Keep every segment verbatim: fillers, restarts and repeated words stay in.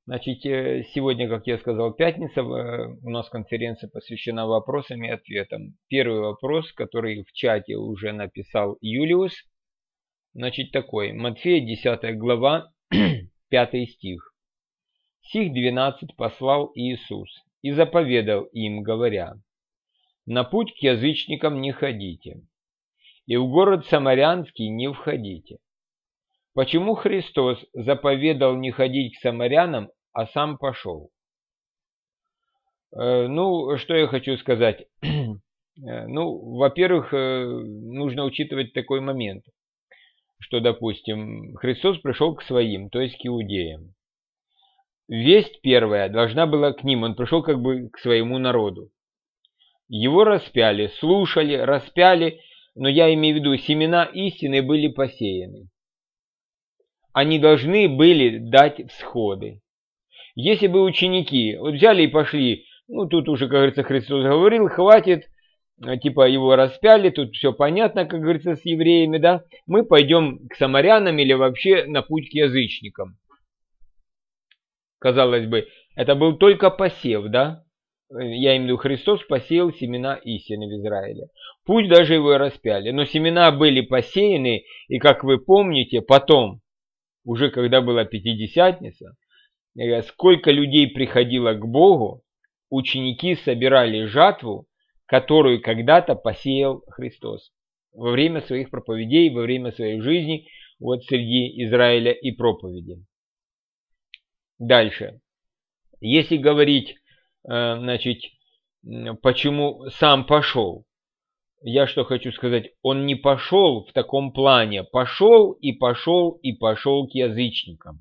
Значит, сегодня, как я сказал, пятница, у нас конференция посвящена вопросам и ответам. Первый вопрос, который в чате уже написал Юлиус, значит такой. Матфея десятая глава, пятый стих. «Сих двенадцать послал Иисус, и заповедал им, говоря, на путь к язычникам не ходите, и в город Самарянский не входите». Почему Христос заповедал не ходить к самарянам, а сам пошел? Ну, что я хочу сказать. Ну, во-первых, нужно учитывать такой момент, что, допустим, Христос пришел к своим, то есть к иудеям. Весть первая должна была к ним, он пришел как бы к своему народу. Его распяли, слушали, распяли, но я имею в виду, семена истины были посеяны. Они должны были дать всходы. Если бы ученики вот взяли и пошли, ну тут уже, как говорится, Христос говорил, хватит, типа его распяли, тут все понятно, как говорится, с евреями, да, мы пойдем к самарянам или вообще на путь к язычникам. Казалось бы, это был только посев, да, я имею в виду, Христос посеял семена истины в Израиле. Пусть даже его распяли, но семена были посеяны, и, как вы помните, потом, уже когда была Пятидесятница, сколько людей приходило к Богу, ученики собирали жатву, которую когда-то посеял Христос во время своих проповедей, во время своей жизни вот среди Израиля и проповеди. Дальше. Если говорить, значит, почему сам пошел, я что хочу сказать, он не пошел в таком плане, пошел и пошел и пошел к язычникам.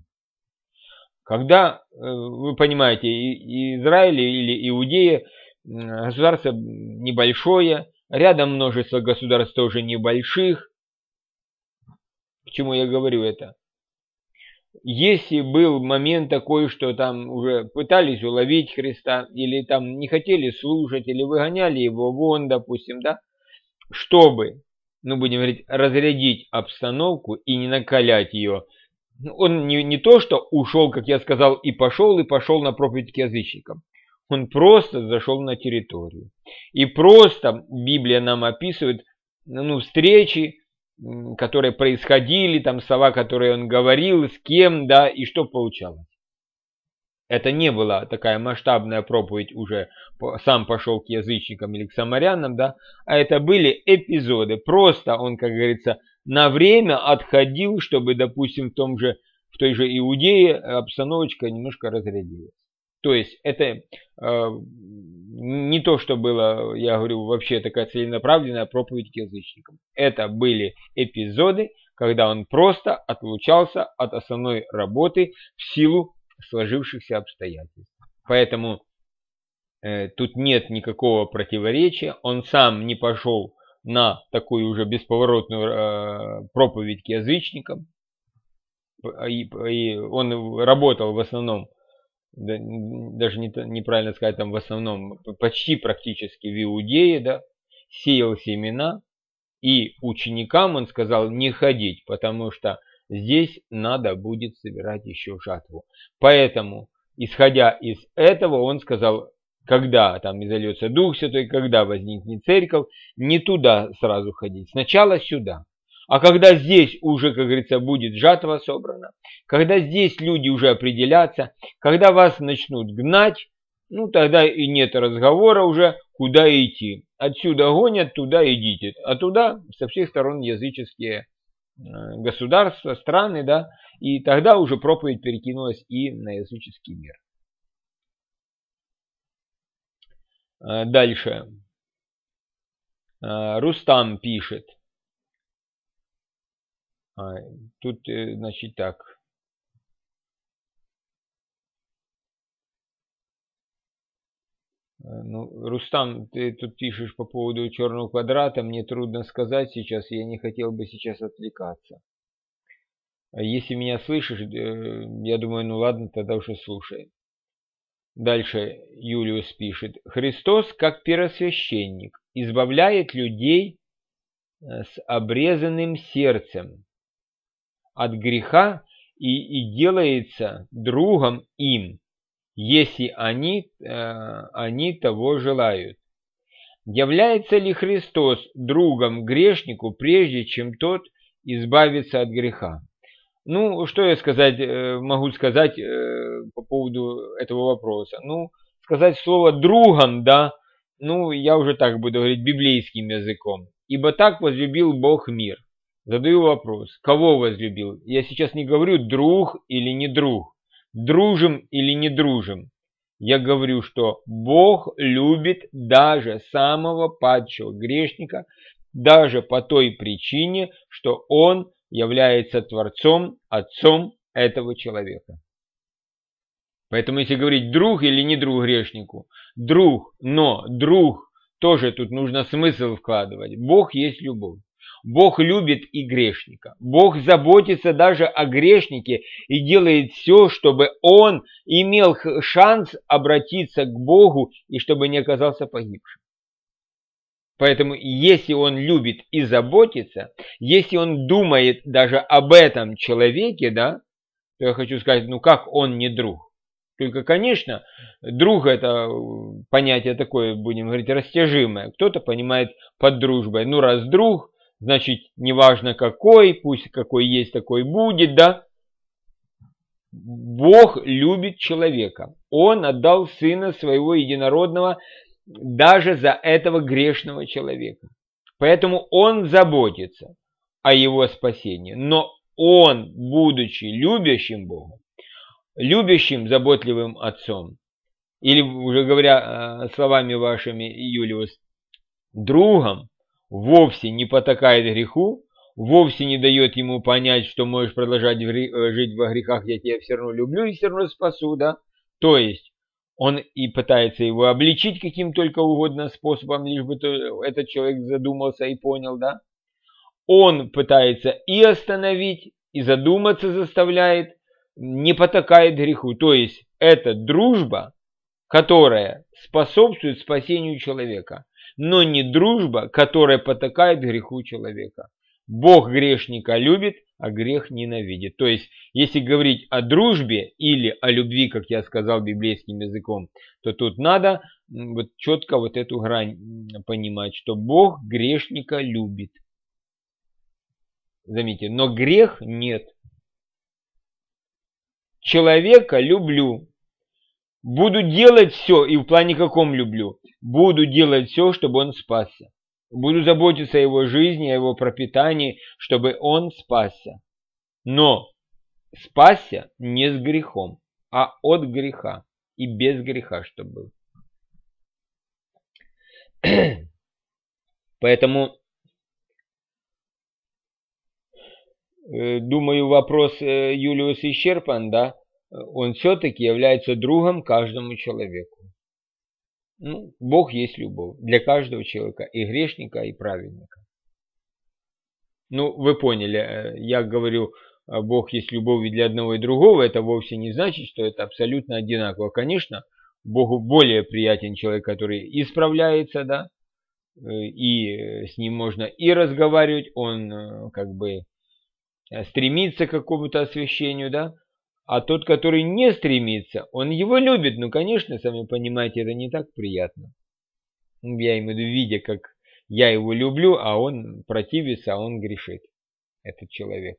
Когда, вы понимаете, Израиль или Иудея, государство небольшое, рядом множество государств тоже небольших. К чему я говорю это? Если был момент такой, что там уже пытались уловить Христа, или там не хотели слушать, или выгоняли его вон, допустим, да, чтобы, ну будем говорить, разрядить обстановку и не накалять ее, он не, не то, что ушел, как я сказал, и пошел, и пошел на проповедь к язычникам. Он просто зашел на территорию. И просто Библия нам описывает, ну, встречи, которые происходили, там слова, которые он говорил, с кем, да, и что получалось. Это не была такая масштабная проповедь уже, сам пошел к язычникам или к самарянам, да, а это были эпизоды. Просто он, как говорится, на время отходил, чтобы, допустим, в том же, в той же Иудее обстановочка немножко разрядилась. То есть это э, не то, что было, я говорю, вообще такая целенаправленная проповедь к язычникам. Это были эпизоды, когда он просто отлучался от основной работы в силу сложившихся обстоятельств. Поэтому э, тут нет никакого противоречия. Он сам не пошел на такую уже бесповоротную э, проповедь к язычникам. И, и он работал в основном, даже не, неправильно сказать, там в основном, почти практически в Иудее, да, сеял семена, и ученикам он сказал не ходить, потому что здесь надо будет собирать еще жатву. Поэтому, исходя из этого, он сказал, когда там изольется Дух Святой, когда возникнет церковь, не туда сразу ходить, сначала сюда. А когда здесь уже, как говорится, будет жатва собрана, когда здесь люди уже определятся, когда вас начнут гнать, ну тогда и нет разговора уже, куда идти. Отсюда гонят, туда идите. А туда со всех сторон языческие государства, страны, да, и тогда уже проповедь перекинулась и на языческий мир. Дальше. Рустам пишет. Тут, значит, так. Ну, Рустам, ты тут пишешь по поводу черного квадрата, мне трудно сказать сейчас, я не хотел бы сейчас отвлекаться. Если меня слышишь, я думаю, ну ладно, тогда уже слушай. Дальше Юлиус пишет. Христос, как первосвященник, избавляет людей с обрезанным сердцем от греха и, и делается другом им, если они, э, они того желают. Является ли Христос другом грешнику, прежде чем тот избавится от греха? Ну, что я сказать, могу сказать по поводу этого вопроса? Ну, сказать слово «другом», да, ну, я уже так буду говорить библейским языком. «Ибо так возлюбил Бог мир». Задаю вопрос, кого возлюбил? Я сейчас не говорю друг или не друг, дружим или не дружим. Я говорю, что Бог любит даже самого падшего грешника, даже по той причине, что Он является Творцом, Отцом этого человека. Поэтому если говорить друг или не друг грешнику, друг, но друг, тоже тут нужно смысл вкладывать. Бог есть любовь. Бог любит и грешника. Бог заботится даже о грешнике и делает все, чтобы он имел шанс обратиться к Богу и чтобы не оказался погибшим. Поэтому если он любит и заботится, если он думает даже об этом человеке, да, то я хочу сказать, ну как он не друг? Только, конечно, друг это понятие такое, будем говорить, растяжимое. Кто-то понимает под дружбой. Ну раз друг, значит, неважно какой, пусть какой есть, такой будет, да? Бог любит человека. Он отдал Сына Своего Единородного даже за этого грешного человека. Поэтому Он заботится о его спасении. Но Он, будучи любящим Богом, любящим, заботливым Отцом, или, уже говоря словами вашими, Юлиус, другом, вовсе не потакает греху, вовсе не дает ему понять, что можешь продолжать жить во грехах, я тебя все равно люблю и все равно спасу, да? То есть он и пытается его обличить каким только угодно способом, лишь бы этот человек задумался и понял, да? Он пытается и остановить, и задуматься заставляет, не потакает греху. То есть это дружба, которая способствует спасению человека, но не дружба, которая потакает греху человека. Бог грешника любит, а грех ненавидит. То есть, если говорить о дружбе или о любви, как я сказал библейским языком, то тут надо вот четко вот эту грань понимать, что Бог грешника любит. Заметьте, но грех нет. Человека люблю. Буду делать все, и в плане каком люблю? Буду делать все, чтобы он спасся. Буду заботиться о его жизни, о его пропитании, чтобы он спасся. Но спасся не с грехом, а от греха. И без греха, чтобы был. Поэтому, думаю, вопрос Юлиус исчерпан, да? Он все-таки является другом каждому человеку. Ну, Бог есть любовь для каждого человека, и грешника, и праведника. Ну, вы поняли, я говорю, Бог есть любовь и для одного и другого, это вовсе не значит, что это абсолютно одинаково. Конечно, Богу более приятен человек, который исправляется, да, и с ним можно и разговаривать, он как бы стремится к какому-то освящению, да. А тот, который не стремится, он его любит. Ну, конечно, сами понимаете, это не так приятно. Я имею в виду, видя, как я его люблю, а он противится, а он грешит, этот человек.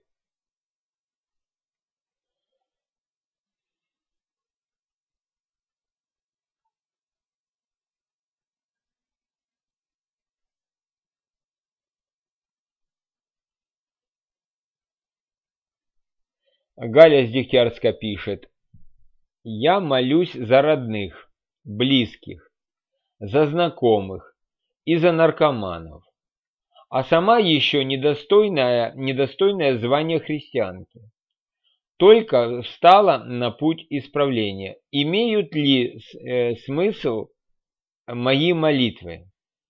Галя с Дегтярска пишет: «Я молюсь за родных, близких, за знакомых и за наркоманов, а сама еще недостойная, недостойное звания христианки. Только встала на путь исправления. Имеют ли э, смысл мои молитвы?»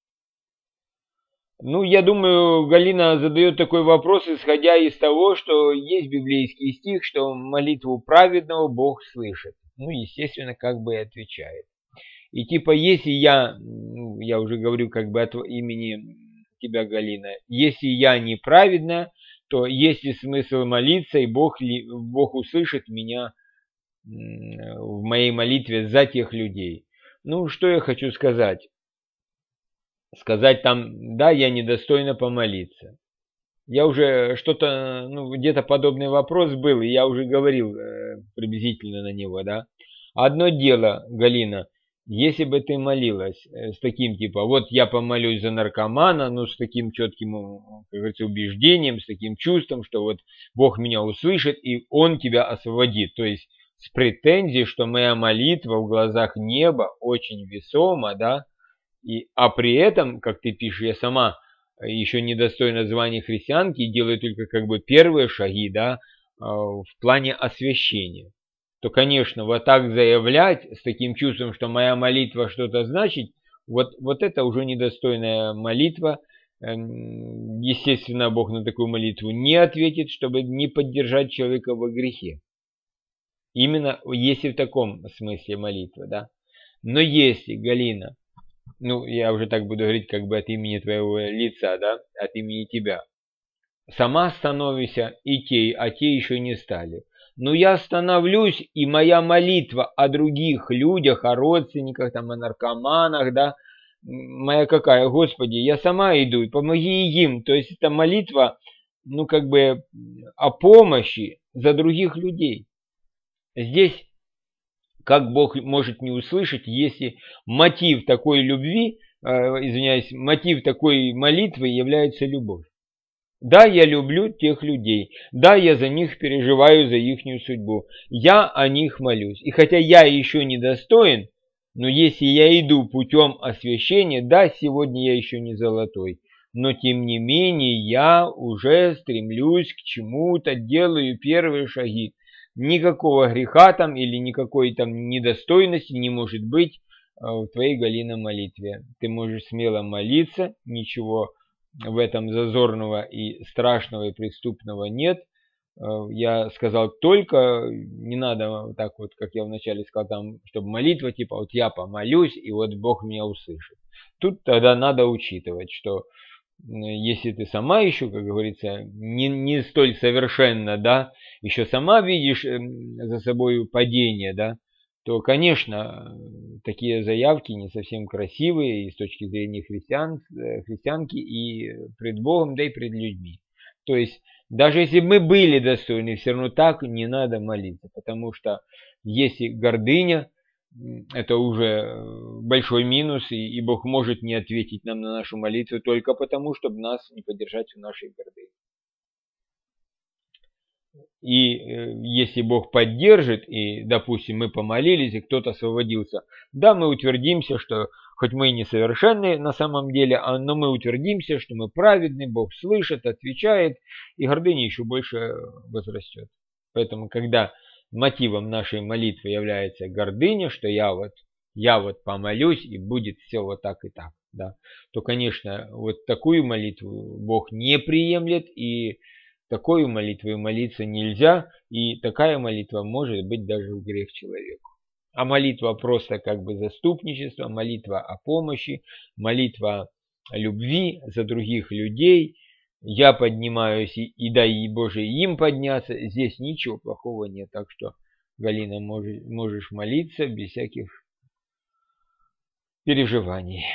Ну, я думаю, Галина задает такой вопрос, исходя из того, что есть библейский стих, что молитву праведного Бог слышит. Ну, естественно, как бы и отвечает. И типа, если я, ну, я уже говорю как бы от имени тебя, Галина, если я неправедная, то есть ли смысл молиться, и Бог, ли, Бог услышит меня в моей молитве за тех людей. Ну, что я хочу сказать? Сказать там, да, я недостойна помолиться. Я уже что-то, ну, где-то подобный вопрос был, и я уже говорил э, приблизительно на него, да. Одно дело, Галина, если бы ты молилась э, с таким типа, вот я помолюсь за наркомана, ну, с таким четким, как говорится, убеждением, с таким чувством, что вот Бог меня услышит, и Он тебя освободит. То есть с претензией, что моя молитва в глазах неба очень весома, да, и, а при этом, как ты пишешь, я сама еще недостойна звания христианки и делаю только как бы первые шаги, да, в плане освящения, то, конечно, вот так заявлять с таким чувством, что моя молитва что-то значит, вот, вот это уже недостойная молитва. Естественно, Бог на такую молитву не ответит, чтобы не поддержать человека во грехе. Именно если в таком смысле молитва, да. Но если, Галина, ну, я уже так буду говорить как бы от имени твоего лица, да, от имени тебя, сама становишься и те, а те еще не стали. Но я становлюсь, и моя молитва о других людях, о родственниках, там, о наркоманах, да, моя какая, Господи, я сама иду, помоги им. То есть это молитва, ну, как бы о помощи за других людей. Здесь как Бог может не услышать, если мотив такой любви, э, извиняюсь, мотив такой молитвы является любовь. Да, я люблю тех людей, да, я за них переживаю, за ихнюю судьбу, я о них молюсь. И хотя я еще не достоин, но если я иду путем освящения, да, сегодня я еще не золотой, но тем не менее я уже стремлюсь к чему-то, делаю первые шаги. Никакого греха там или никакой там недостойности не может быть в твоей, Галина, молитве. Ты можешь смело молиться, ничего в этом зазорного и страшного и преступного нет. Я сказал только, не надо так вот, как я вначале сказал, там, чтобы молитва, типа вот я помолюсь, и вот Бог меня услышит. Тут тогда надо учитывать, что если ты сама еще, как говорится, не, не столь совершенна, да, еще сама видишь за собой падение, да, то, конечно, такие заявки не совсем красивые и с точки зрения христиан, христианки и пред Богом, да и пред людьми. То есть, даже если бы мы были достойны, все равно так не надо молиться, потому что если гордыня, это уже большой минус, и, и Бог может не ответить нам на нашу молитву только потому, чтобы нас не поддержать в нашей гордыне. И э, если Бог поддержит, и, допустим, мы помолились, и кто-то освободился, да, мы утвердимся, что хоть мы и несовершенны на самом деле, но мы утвердимся, что мы праведны, Бог слышит, отвечает, и гордыня еще больше возрастет. Поэтому, когда мотивом нашей молитвы является гордыня, что я вот, я вот помолюсь, и будет все вот так и так, да, то, конечно, вот такую молитву Бог не приемлет, и такой молитвой молиться нельзя, и такая молитва может быть даже в грех человеку. А молитва просто как бы заступничество, молитва о помощи, молитва о любви за других людей. Я поднимаюсь, и, и дай Боже им подняться. Здесь ничего плохого нет. Так что, Галина, можешь, можешь молиться без всяких переживаний.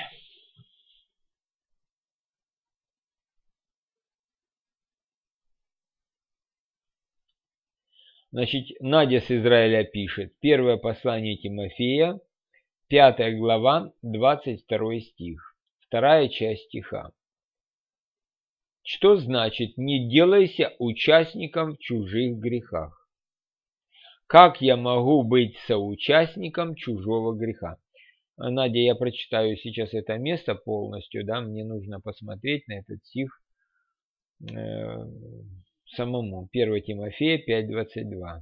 Значит, Надя с Израиля пишет. Первое послание Тимофея, пятая глава, двадцать второй стих. Вторая часть стиха. Что значит «не делайся участником в чужих грехах»? Как я могу быть соучастником чужого греха? Надя, я прочитаю сейчас это место полностью, да, мне нужно посмотреть на этот стих э, самому. первое Тимофея пять двадцать два.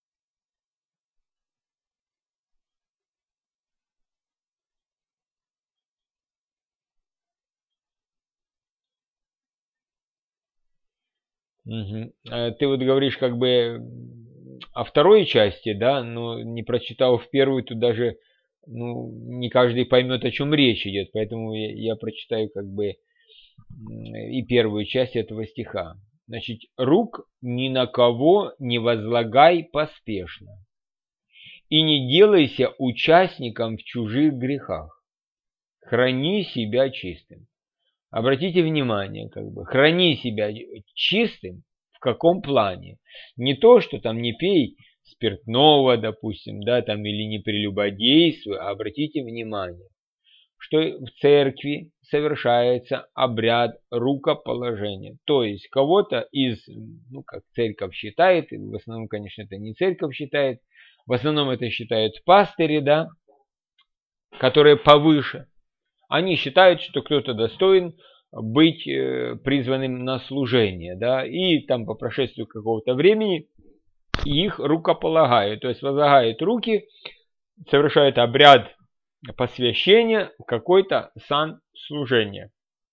Угу. Ты вот говоришь как бы о второй части, да, но не прочитал в первую, тут даже ну, не каждый поймет, о чем речь идет, поэтому я, я прочитаю как бы и первую часть этого стиха. Значит, рук ни на кого не возлагай поспешно. И не делайся участником в чужих грехах. Храни себя чистым. Обратите внимание, как бы, храни себя чистым в каком плане? Не то, что там не пей спиртного, допустим, да, там, или не прелюбодействуй, а обратите внимание, что в церкви совершается обряд рукоположения. То есть кого-то из, ну, как церковь считает, в основном, конечно, это не церковь считает, в основном это считают пастыри, да, которые повыше. Они считают, что кто-то достоин быть э, призванным на служение, да, и там по прошествию какого-то времени их рукополагают, то есть возлагают руки, совершают обряд посвящения в какой-то сан служения.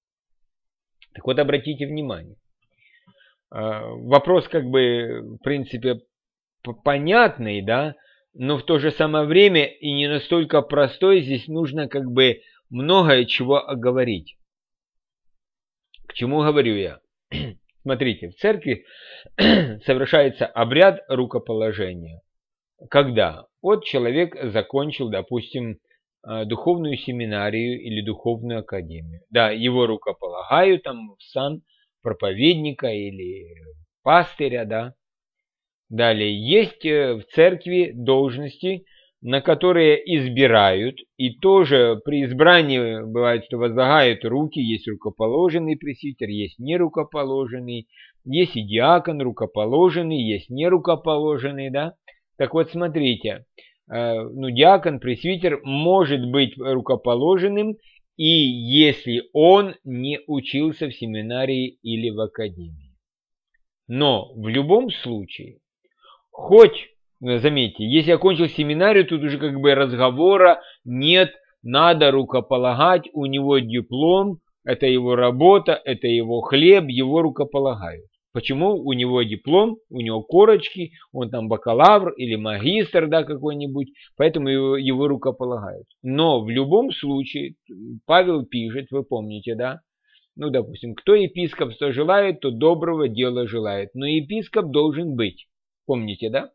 Так вот, обратите внимание, э, вопрос как бы в принципе понятный, да, но в то же самое время и не настолько простой, здесь нужно как бы многое чего оговорить. К чему говорю я? Смотрите, в церкви совершается обряд рукоположения. Когда? Вот человек закончил, допустим, духовную семинарию или духовную академию. Да, его рукополагают там в сан проповедника или пастыря, да. Далее, есть в церкви должности, на которые избирают, и тоже при избрании бывает, что возлагают руки, есть рукоположенный пресвитер, есть нерукоположенный, есть и диакон рукоположенный, есть нерукоположенный, да. Так вот, смотрите, ну, диакон, пресвитер может быть рукоположенным, и если он не учился в семинарии или в академии. Но в любом случае, хоть, заметьте, если я окончил семинарию, тут уже как бы разговора нет, надо рукополагать, у него диплом, это его работа, это его хлеб, его рукополагают. Почему? У него диплом, у него корочки, он там бакалавр или магистр, да, какой-нибудь, поэтому его, его рукополагают. Но в любом случае, Павел пишет, вы помните, да, ну, допустим, кто епископство желает, то доброго дела желает, но епископ должен быть. Помните, да?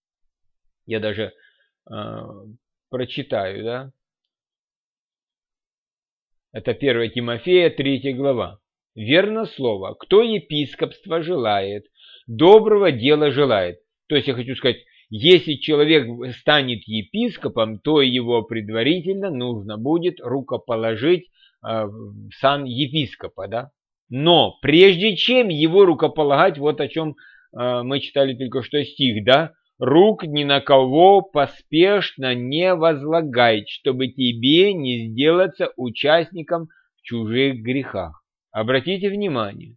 Я даже э, прочитаю, да? Это первое Тимофея, третья глава. Верно слово. Кто епископство желает, доброго дела желает. То есть я хочу сказать, если человек станет епископом, то его предварительно нужно будет рукоположить э, в сан епископа, да? Но прежде чем его рукополагать, вот о чем э, мы читали только что стих, да? Рук ни на кого поспешно не возлагай, чтобы тебе не сделаться участником в чужих грехах. Обратите внимание.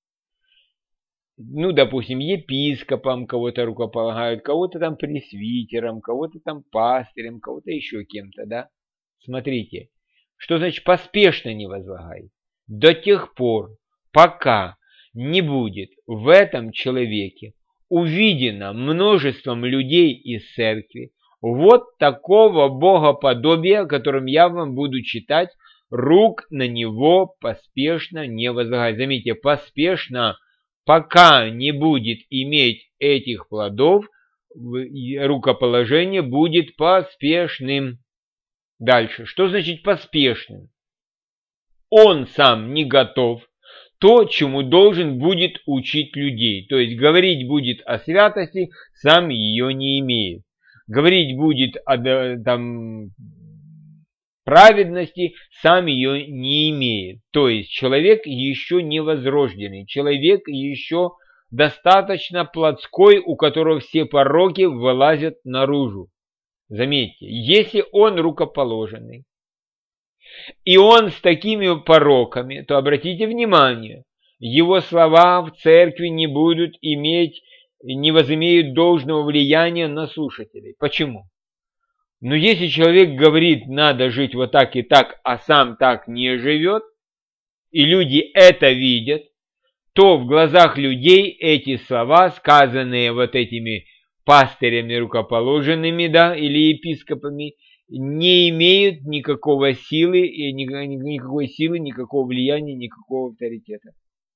Ну, допустим, епископом кого-то рукополагают, кого-то там пресвитером, кого-то там пастырем, кого-то еще кем-то, да? Смотрите, что значит поспешно не возлагай? До тех пор, пока не будет в этом человеке увидено множеством людей из церкви вот такого богоподобия, которым я вам буду читать, рук на него поспешно не возлагай. Заметьте, поспешно, пока не будет иметь этих плодов, рукоположение будет поспешным. Дальше, что значит поспешным? Он сам не готов то, чему должен будет учить людей. То есть говорить будет о святости, сам ее не имеет. Говорить будет о там, праведности, сам ее не имеет. То есть человек еще не возрожденный, человек еще достаточно плотской, у которого все пороки вылазят наружу. Заметьте, если он рукоположенный, и он с такими пороками, то обратите внимание, его слова в церкви не будут иметь, не возымеют должного влияния на слушателей. Почему? Но если человек говорит, надо жить вот так и так, а сам так не живет, и люди это видят, то в глазах людей эти слова, сказанные вот этими пастырями рукоположенными, да, или епископами, не имеют никакого силы, никакой силы, никакого влияния, никакого авторитета.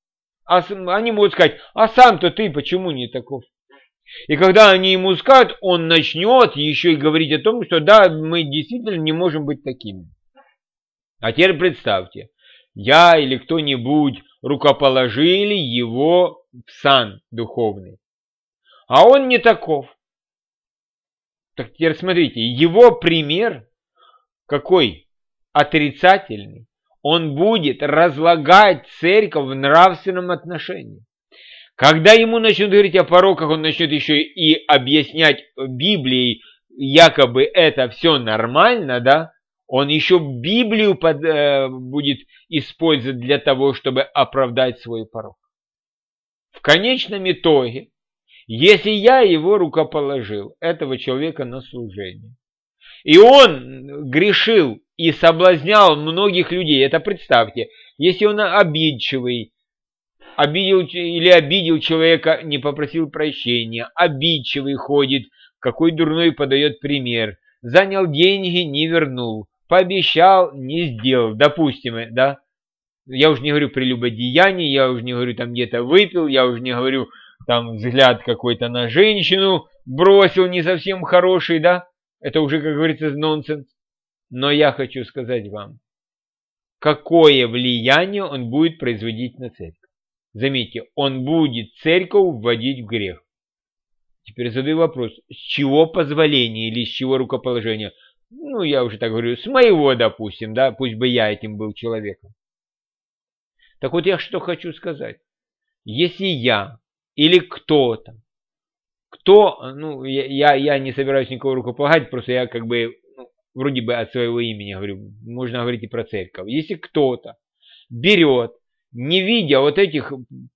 А они могут сказать, а сам-то ты почему не таков? И когда они ему скажут, он начнет еще и говорить о том, что да, мы действительно не можем быть такими. А теперь представьте, я или кто-нибудь рукоположили его в сан духовный, а он не таков. Так теперь смотрите, его пример какой? Отрицательный. Он будет разлагать церковь в нравственном отношении. Когда ему начнут говорить о пороках, он начнет еще и объяснять Библией, якобы это все нормально, да? Он еще Библию под, э, будет использовать для того, чтобы оправдать свой порок. В конечном итоге, если я его рукоположил, этого человека на служение, и он грешил и соблазнял многих людей, это представьте, если он обидчивый, обидел или обидел человека, не попросил прощения, обидчивый ходит, какой дурной подает пример, занял деньги, не вернул, пообещал, не сделал, допустим, да, я уже не говорю прелюбодеяние, я уже не говорю там где-то выпил, я уже не говорю там взгляд какой-то на женщину бросил не совсем хороший, да, это уже, как говорится, нонсенс. Но я хочу сказать вам, какое влияние он будет производить на церковь. Заметьте, он будет церковь вводить в грех. Теперь задаю вопрос, с чего позволение или с чего рукоположение? Ну, я уже так говорю, с моего, допустим, да, пусть бы я этим был человеком. Так вот я что хочу сказать. Если я или кто-то, кто, ну, я, я не собираюсь никого рукополагать, просто я как бы, ну, вроде бы от своего имени говорю, можно говорить и про церковь. Если кто-то берет, не видя вот этих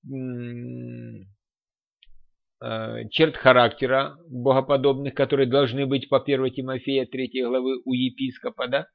э, черт характера богоподобных, которые должны быть по первой Тимофея третьей главы у епископа, да?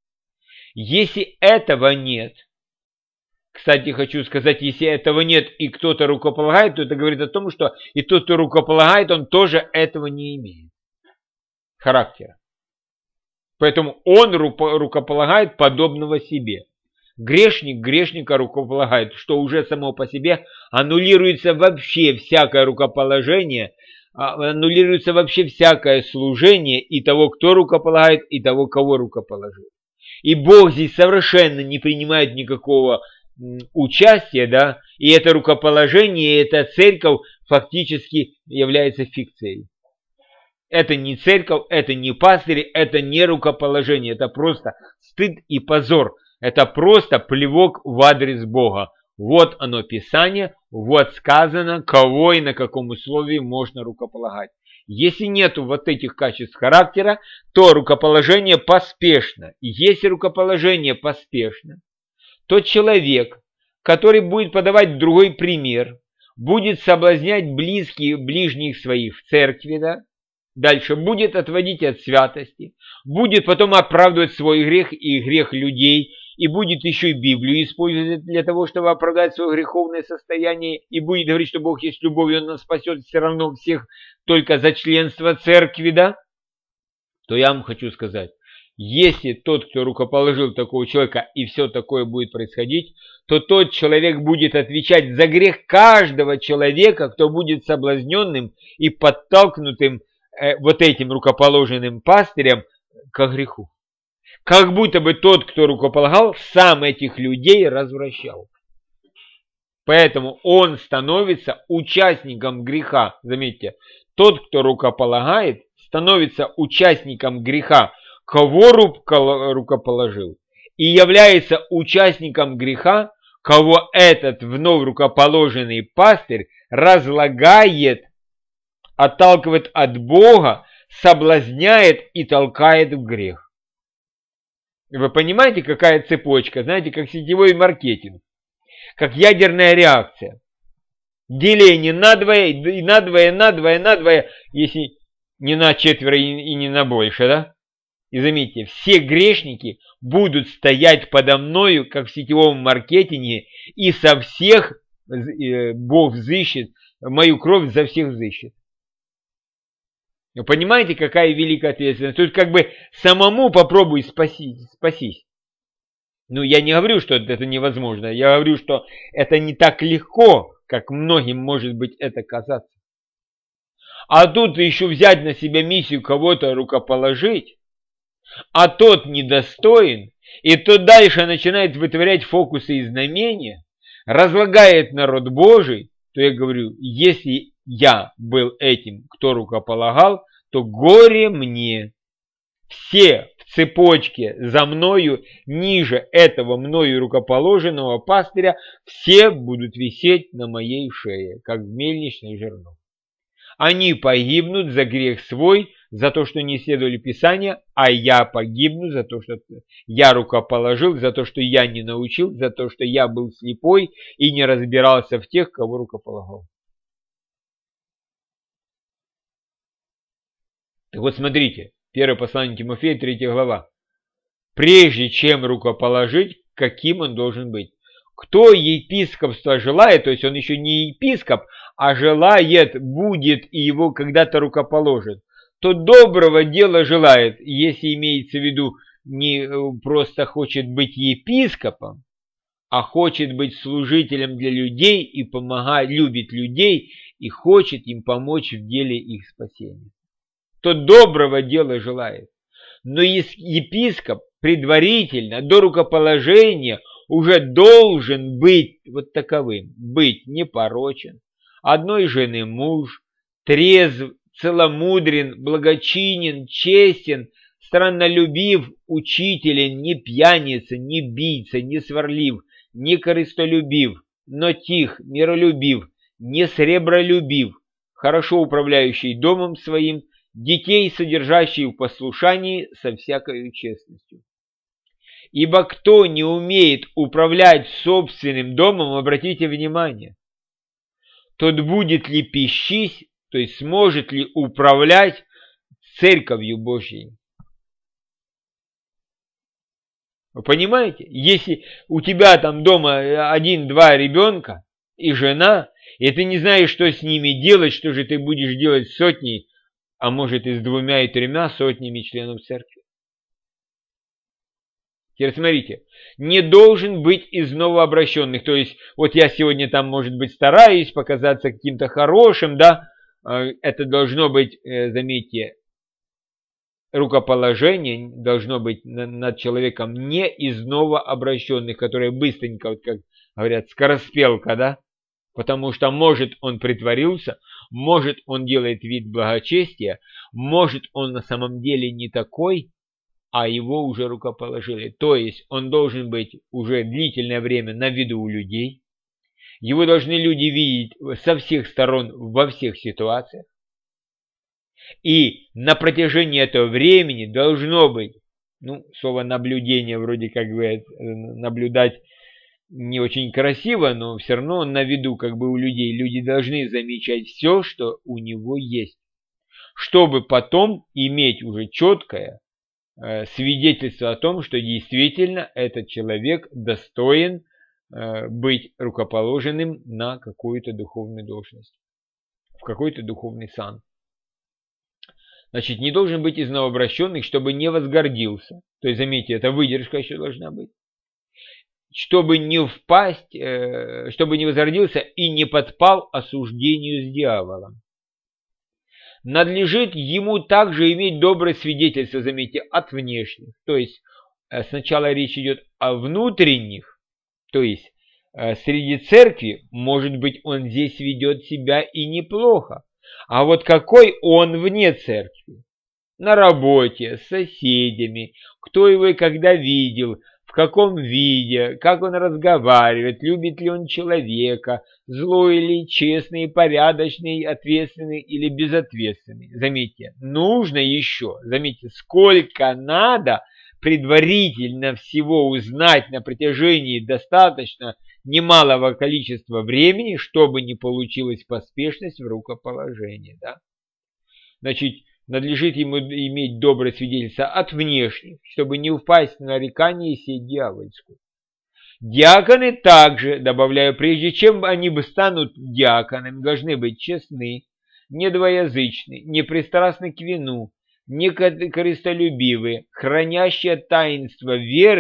Если этого нет, кстати, хочу сказать, если этого нет и кто-то рукополагает, то это говорит о том, что и тот, кто рукополагает, он тоже этого не имеет. Характера. Поэтому он рукополагает подобного себе. Грешник грешника рукополагает, что уже само по себе аннулируется вообще всякое рукоположение, аннулируется вообще всякое служение и того, кто рукополагает, и того, кого рукоположил. И Бог здесь совершенно не принимает никакого участие, да, и это рукоположение, эта церковь фактически является фикцией. Это не церковь, это не пастыри, это не рукоположение, это просто стыд и позор, это просто плевок в адрес Бога. Вот оно Писание, вот сказано, кого и на каком условии можно рукополагать. Если нету вот этих качеств характера, то рукоположение поспешно. Если рукоположение поспешно, тот человек, который будет подавать другой пример, будет соблазнять близких, ближних своих в церкви, да? Дальше будет отводить от святости, будет потом оправдывать свой грех и грех людей, и будет еще и Библию использовать для того, чтобы оправдать свое греховное состояние, и будет говорить, что Бог есть любовь, и Он нас спасет все равно всех только за членство церкви, да? То я вам хочу сказать, если тот, кто рукоположил такого человека, и все такое будет происходить, то тот человек будет отвечать за грех каждого человека, кто будет соблазненным и подтолкнутым э, вот этим рукоположенным пастырем к греху. Как будто бы тот, кто рукополагал, сам этих людей развращал. Поэтому он становится участником греха. Заметьте, тот, кто рукополагает, становится участником греха, кого рукоположил, и является участником греха, кого этот вновь рукоположенный пастырь разлагает, отталкивает от Бога, соблазняет и толкает в грех. Вы понимаете, какая цепочка? Знаете, как сетевой маркетинг, как ядерная реакция. Деление надвое, и надвое, надвое, надвое, если не на четверо и не на больше, да? И заметьте, все грешники будут стоять подо мною, как в сетевом маркетинге, и со всех Бог взыщет, мою кровь за всех взыщет. Вы понимаете, какая великая ответственность? Тут как бы самому попробуй спасись, спасись. Ну, я не говорю, что это невозможно. Я говорю, что это не так легко, как многим может быть это казаться. А тут еще взять на себя миссию кого-то рукоположить, а тот недостоин, и тот дальше начинает вытворять фокусы и знамения, разлагает народ Божий, то я говорю, если я был этим, кто рукополагал, то горе мне. Все в цепочке за мною, ниже этого мною рукоположенного пастыря, все будут висеть на моей шее, как мельничный жернов. Они погибнут за грех свой, за то, что не исследовали Писания, а я погибну за то, что я рукоположил, за то, что я не научил, за то, что я был слепой и не разбирался в тех, кого рукополагал. Так вот смотрите, первое послание Тимофея, третья глава. Прежде чем рукоположить, каким он должен быть? Кто епископство желает, то есть он еще не епископ, а желает, будет и его когда-то рукоположит, то доброго дела желает, если имеется в виду не просто хочет быть епископом, а хочет быть служителем для людей и помогать, любит людей и хочет им помочь в деле их спасения. То доброго дела желает. Но епископ предварительно до рукоположения уже должен быть вот таковым, быть непорочен, одной жены муж, трезв, целомудрен, благочинен, честен, страннолюбив, учителен, не пьяница, не бийца, не сварлив, не корыстолюбив, но тих, миролюбив, не сребролюбив, хорошо управляющий домом своим, детей, содержащих в послушании со всякой честностью. Ибо кто не умеет управлять собственным домом, обратите внимание, тот будет ли пищись, то есть сможет ли управлять церковью Божьей. Вы понимаете? Если у тебя там дома один-два ребенка и жена, и ты не знаешь, что с ними делать, что же ты будешь делать с сотней, а может и с двумя и тремя сотнями членов церкви. Теперь смотрите, не должен быть из новообращенных, то есть вот я сегодня там, может быть, стараюсь показаться каким-то хорошим, да, это должно быть, заметьте, рукоположение должно быть над человеком не из новообращенных, которые быстренько, вот как говорят, скороспелка, да, потому что может он притворился, может он делает вид благочестия, может он на самом деле не такой, а его уже рукоположили. То есть он должен быть уже длительное время на виду у людей. Его должны люди видеть со всех сторон, во всех ситуациях. И на протяжении этого времени должно быть, ну, слово наблюдение вроде как бы наблюдать не очень красиво, но все равно на виду как бы у людей. Люди должны замечать все, что у него есть, чтобы потом иметь уже четкое свидетельство о том, что действительно этот человек достоин быть рукоположенным на какую-то духовную должность, в какой-то духовный сан. Значит, не должен быть из новообращенных, чтобы не возгордился. То есть, заметьте, это выдержка еще должна быть. Чтобы не впасть, чтобы не возгордился и не подпал осуждению с дьяволом. Надлежит ему также иметь доброе свидетельство, заметьте, от внешних. То есть сначала речь идет о внутренних, то есть среди церкви, может быть, он здесь ведет себя и неплохо. А вот какой он вне церкви? На работе, с соседями, кто его и когда видел, в каком виде, как он разговаривает, любит ли он человека, злой ли, честный, порядочный, ответственный или безответственный. Заметьте, нужно еще, заметьте, сколько надо предварительно всего узнать на протяжении достаточно немалого количества времени, чтобы не получилась поспешность в рукоположении. Да? Значит, надлежит ему иметь доброе свидетельство от внешних, чтобы не упасть на нарекание и сеть дьявольскую. Диаконы также, добавляю, прежде чем они бы станут диаконами, должны быть честны, недвоязычны, непристрастны к вину, не корыстолюбивы, хранящие таинство веры,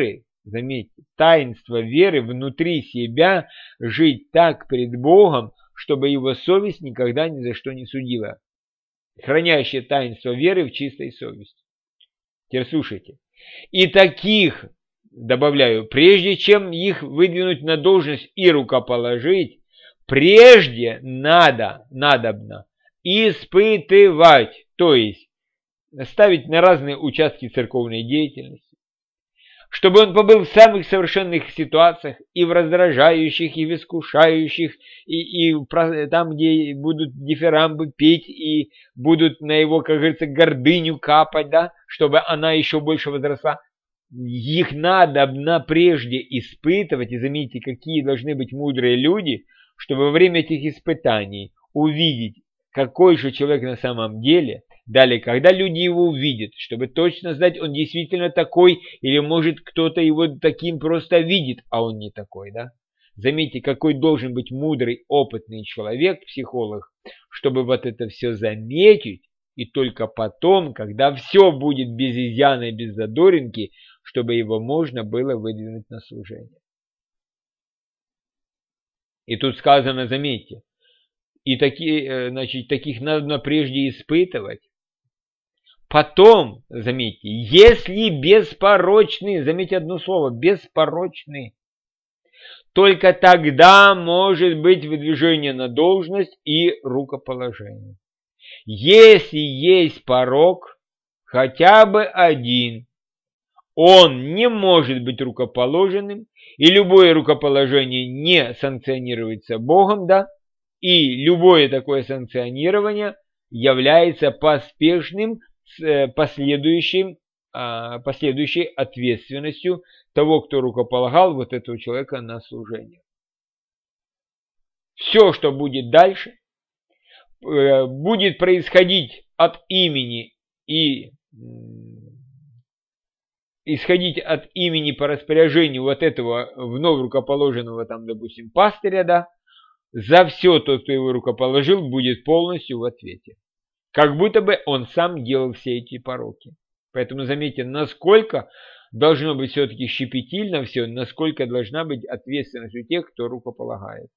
Заметьте, таинство веры внутри себя, жить так пред Богом, чтобы его совесть никогда ни за что не судила. Хранящее таинство веры в чистой совести. Теперь слушайте. И таких, добавляю, прежде чем их выдвинуть на должность и рукоположить, прежде надо, надобно испытывать, то есть ставить на разные участки церковной деятельности, чтобы он побыл в самых совершенных ситуациях, и в раздражающих, и в искушающих, и, и там, где будут дифирамбы петь, и будут на его, как говорится, гордыню капать, да, чтобы она еще больше возросла. Их надо на прежде испытывать, и заметьте, какие должны быть мудрые люди, чтобы во время этих испытаний увидеть, какой же человек на самом деле. Далее, когда люди его увидят, чтобы точно знать, он действительно такой, или может кто-то его таким просто видит, а он не такой, да? Заметьте, какой должен быть мудрый, опытный человек, психолог, чтобы вот это все заметить, и только потом, когда все будет без изъяна и без задоринки, чтобы его можно было выдвинуть на служение. И тут сказано, заметьте, и такие, значит, таких надо прежде испытывать. Потом, заметьте, если беспорочный, заметьте одно слово, беспорочный, только тогда может быть выдвижение на должность и рукоположение. Если есть порок, хотя бы один, он не может быть рукоположенным, и любое рукоположение не санкционируется Богом, да, и любое такое санкционирование является поспешным последующим, последующей ответственностью того, кто рукополагал вот этого человека на служение. Все, что будет дальше, будет происходить от имени и исходить от имени по распоряжению вот этого вновь рукоположенного, там, допустим, пастыря, да, за все тот, кто его рукоположил, будет полностью в ответе. Как будто бы он сам делал все эти пороки. Поэтому заметьте, насколько должно быть все-таки щепетильно все, насколько должна быть ответственность у тех, кто рукополагает.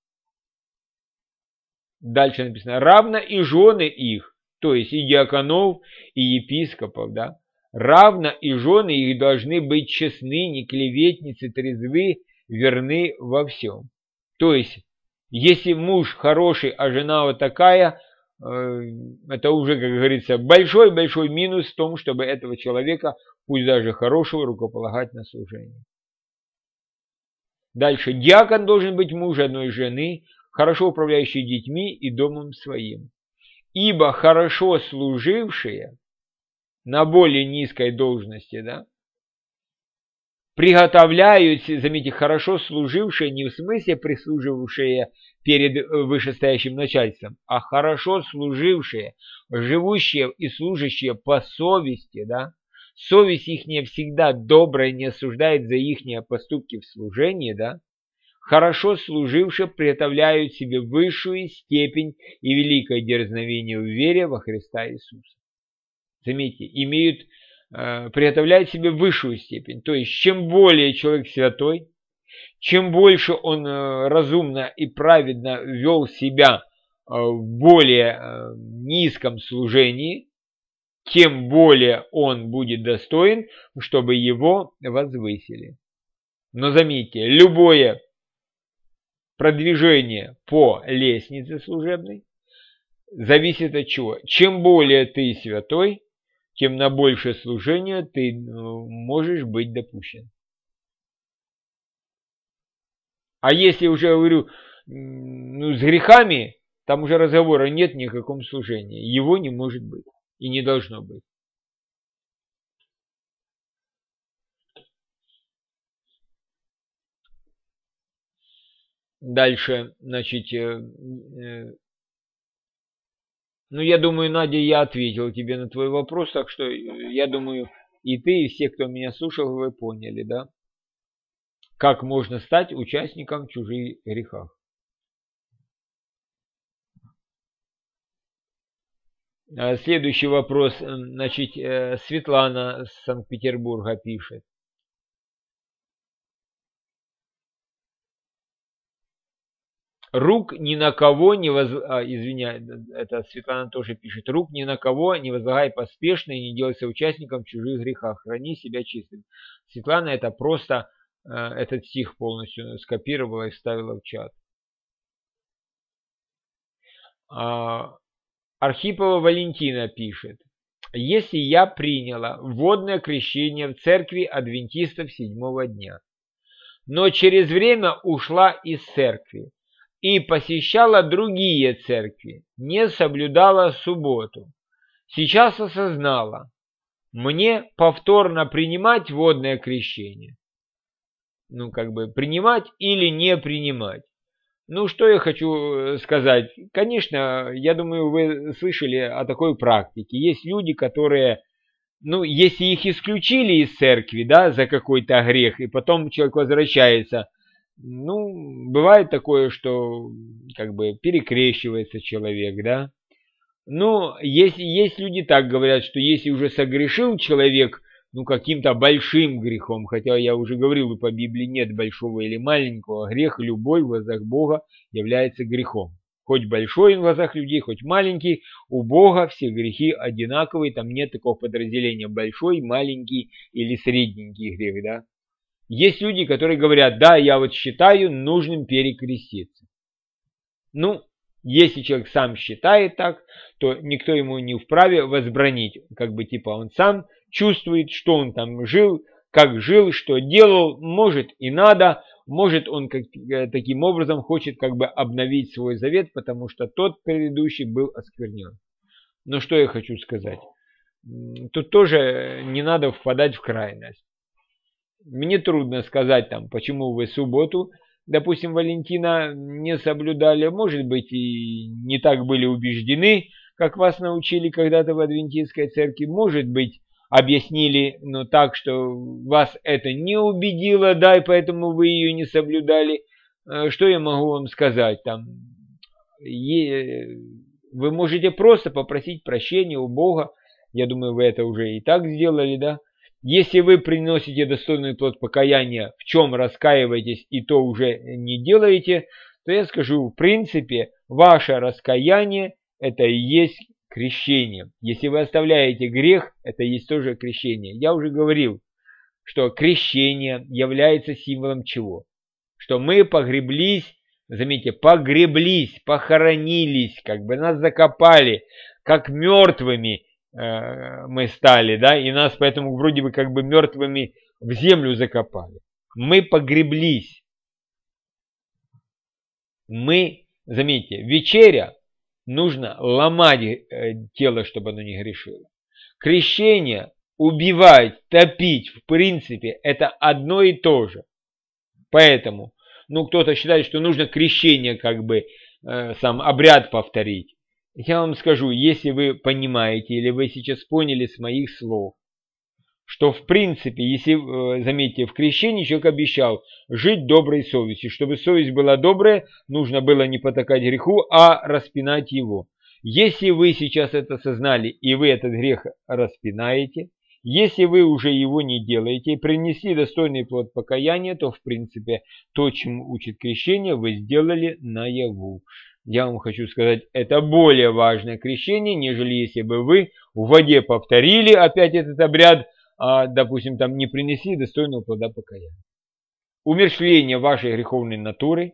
Дальше написано, равно и жены их, то есть и диаконов, и епископов, да, равно и жены их должны быть честны, не клеветницы, трезвы, верны во всем. То есть, если муж хороший, а жена вот такая, это уже, как говорится, большой-большой минус в том, чтобы этого человека, пусть даже хорошего, рукополагать на служение. Дальше. Диакон должен быть муж одной жены, хорошо управляющий детьми и домом своим. Ибо хорошо служившие на более низкой должности, да, приготовляют, заметьте, хорошо служившие не в смысле прислуживавшие перед вышестоящим начальством, а хорошо служившие, живущие и служащие по совести, да, совесть их не всегда добрая, не осуждает за их поступки в служении, да, хорошо служившие приготовляют себе высшую степень и великое дерзновение в вере во Христа Иисуса. Заметьте, имеют приготовляет себе высшую степень. То есть, чем более человек святой, чем больше он разумно и праведно вел себя в более низком служении, тем более он будет достоин, чтобы его возвысили. Но заметьте, любое продвижение по лестнице служебной зависит от чего? Чем более ты святой, тем на большее служение ты можешь быть допущен. А если уже, говорю, ну, с грехами, там уже разговора нет ни о каком служении. Его не может быть и не должно быть. Дальше, значит, э, э, ну, я думаю, Надя, я ответил тебе на твой вопрос, так что я думаю, и ты, и все, кто меня слушал, вы поняли, да? Как можно стать участником в чужих грехах. Следующий вопрос, значит, Светлана с Санкт-Петербурга пишет. Рук ни на кого не воз... а, извиняюсь, это Светлана тоже пишет. Рук ни на кого не возлагай поспешно и не делайся участником чужих грехов. Храни себя чистым. Светлана это просто э, этот стих полностью скопировала и вставила в чат. А, Архипова Валентина пишет. Если я приняла водное крещение в церкви адвентистов седьмого дня, но через время ушла из церкви и посещала другие церкви, не соблюдала субботу, сейчас осознала, мне повторно принимать водное крещение. Ну, как бы принимать или не принимать. Ну, что я хочу сказать. Конечно, я думаю, вы слышали о такой практике. Есть люди, которые, ну, если их исключили из церкви, да, за какой-то грех, и потом человек возвращается, ну, бывает такое, что, как бы, перекрещивается человек, да. Ну, есть, есть люди так говорят, что если уже согрешил человек, ну, каким-то большим грехом, хотя я уже говорил, и по Библии нет большого или маленького, грех любой в глазах Бога является грехом. Хоть большой в глазах людей, хоть маленький, у Бога все грехи одинаковые, там нет такого подразделения большой, маленький или средненький грех, да. Есть люди, которые говорят, да, я вот считаю нужным перекреститься. Ну, если человек сам считает так, то никто ему не вправе возбранить, как бы типа он сам чувствует, что он там жил, как жил, что делал, может и надо, может он как, таким образом хочет как бы обновить свой завет, потому что тот предыдущий был осквернен. Но что я хочу сказать? Тут тоже не надо впадать в крайность. Мне трудно сказать там, почему вы субботу, допустим, Валентина, не соблюдали, может быть, и не так были убеждены, как вас научили когда-то в адвентистской церкви, может быть, объяснили, но так, что вас это не убедило, да, и поэтому вы ее не соблюдали. Что я могу вам сказать? Там, вы можете просто попросить прощения у Бога, я думаю, вы это уже и так сделали, да. Если вы приносите достойный плод покаяния, в чем раскаиваетесь и то уже не делаете, то я скажу, в принципе, ваше раскаяние это и есть крещение. Если вы оставляете грех, это и есть тоже крещение. Я уже говорил, что крещение является символом чего? Что мы погреблись, заметьте, погреблись, похоронились, как бы нас закопали, как мертвыми мы стали, да, и нас поэтому вроде бы как бы мертвыми в землю закопали. Мы погреблись. Мы, заметьте, вечеря, нужно ломать тело, чтобы оно не грешило. Крещение, убивать, топить, в принципе, это одно и то же. Поэтому, ну, кто-то считает, что нужно крещение, как бы, э, сам обряд повторить. Я вам скажу, если вы понимаете, или вы сейчас поняли с моих слов, что в принципе, если, заметьте, в крещении человек обещал жить доброй совестью. Чтобы совесть была добрая, нужно было не потакать греху, а распинать его. Если вы сейчас это осознали, и вы этот грех распинаете, если вы уже его не делаете и принесли достойный плод покаяния, то в принципе то, чему учит крещение, вы сделали наяву. Я вам хочу сказать, это более важное крещение, нежели если бы вы в воде повторили опять этот обряд, а, допустим, там не принесли достойного плода покаяния. Умерщвление вашей греховной натуры,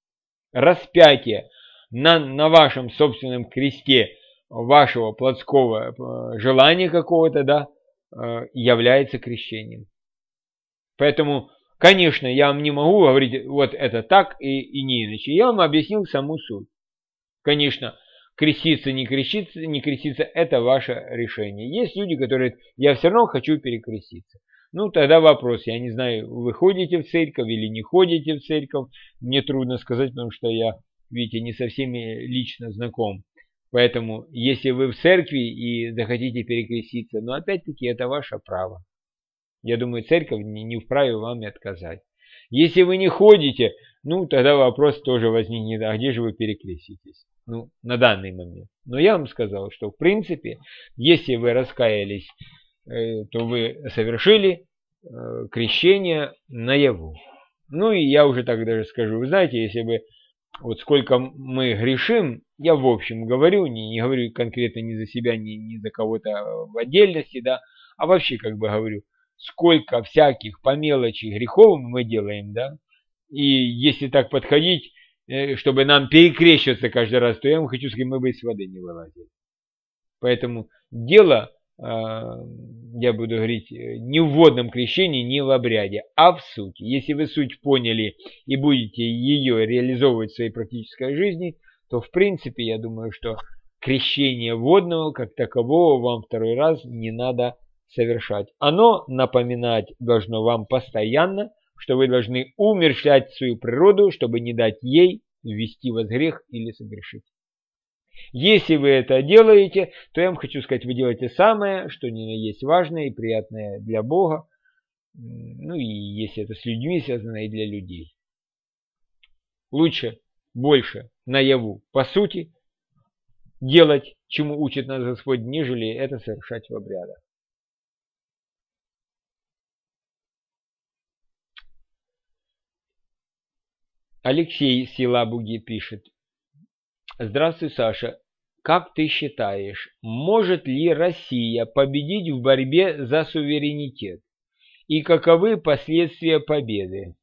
распятие на, на вашем собственном кресте вашего плотского желания какого-то, да, является крещением. Поэтому, конечно, я вам не могу говорить, вот это так и, и не иначе. Я вам объяснил саму суть. Конечно, креститься, не креститься, не креститься, это ваше решение. Есть люди, которые говорят, я все равно хочу перекреститься. Ну, тогда вопрос, я не знаю, вы ходите в церковь или не ходите в церковь. Мне трудно сказать, потому что я, видите, не со всеми лично знаком. Поэтому, если вы в церкви и захотите перекреститься, но опять-таки это ваше право. Я думаю, церковь не, не вправе вам и отказать. Если вы не ходите, ну, тогда вопрос тоже возникнет, а где же вы перекреститесь? Ну, на данный момент. Но я вам сказал, что в принципе, если вы раскаялись, э, то вы совершили э, крещение наяву. Ну и я уже так даже скажу, вы знаете, если бы вот сколько мы грешим, я в общем говорю, не, не говорю конкретно ни за себя, ни, ни за кого-то в отдельности, да, а вообще как бы говорю, сколько всяких по мелочи грехов мы делаем, да, и если так подходить, чтобы нам перекрещиваться каждый раз, то я вам хочу сказать, мы бы из воды не вылазили. Поэтому дело, я буду говорить, не в водном крещении, не в обряде, а в сути. Если вы суть поняли и будете ее реализовывать в своей практической жизни, то в принципе я думаю, что крещение водного как такового вам второй раз не надо совершать. Оно напоминать должно вам постоянно, что вы должны умерщвлять свою природу, чтобы не дать ей ввести вас в грех или согрешить. Если вы это делаете, то я вам хочу сказать, вы делаете самое, что ни на есть важное и приятное для Бога. Ну и если это с людьми связано, и для людей. Лучше, больше, наяву, по сути, делать, чему учит нас Господь, нежели это совершать в обрядах. Алексей Силабуги пишет. Здравствуй, Саша. Как ты считаешь, может ли Россия победить в борьбе за суверенитет? И каковы последствия победы?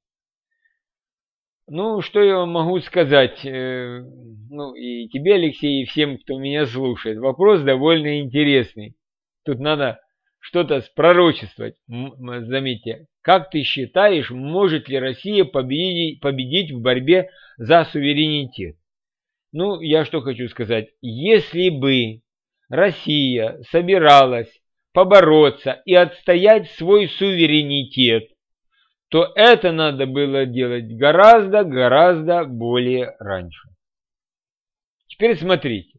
Ну, что я вам могу сказать? Ну, и тебе, Алексей, и всем, кто меня слушает. Вопрос довольно интересный. Тут надо что-то спророчествовать. Заметьте, как ты считаешь, может ли Россия победить, победить в борьбе за суверенитет? Ну, я что хочу сказать. Если бы Россия собиралась побороться и отстоять свой суверенитет, то это надо было делать гораздо-гораздо более раньше. Теперь смотрите.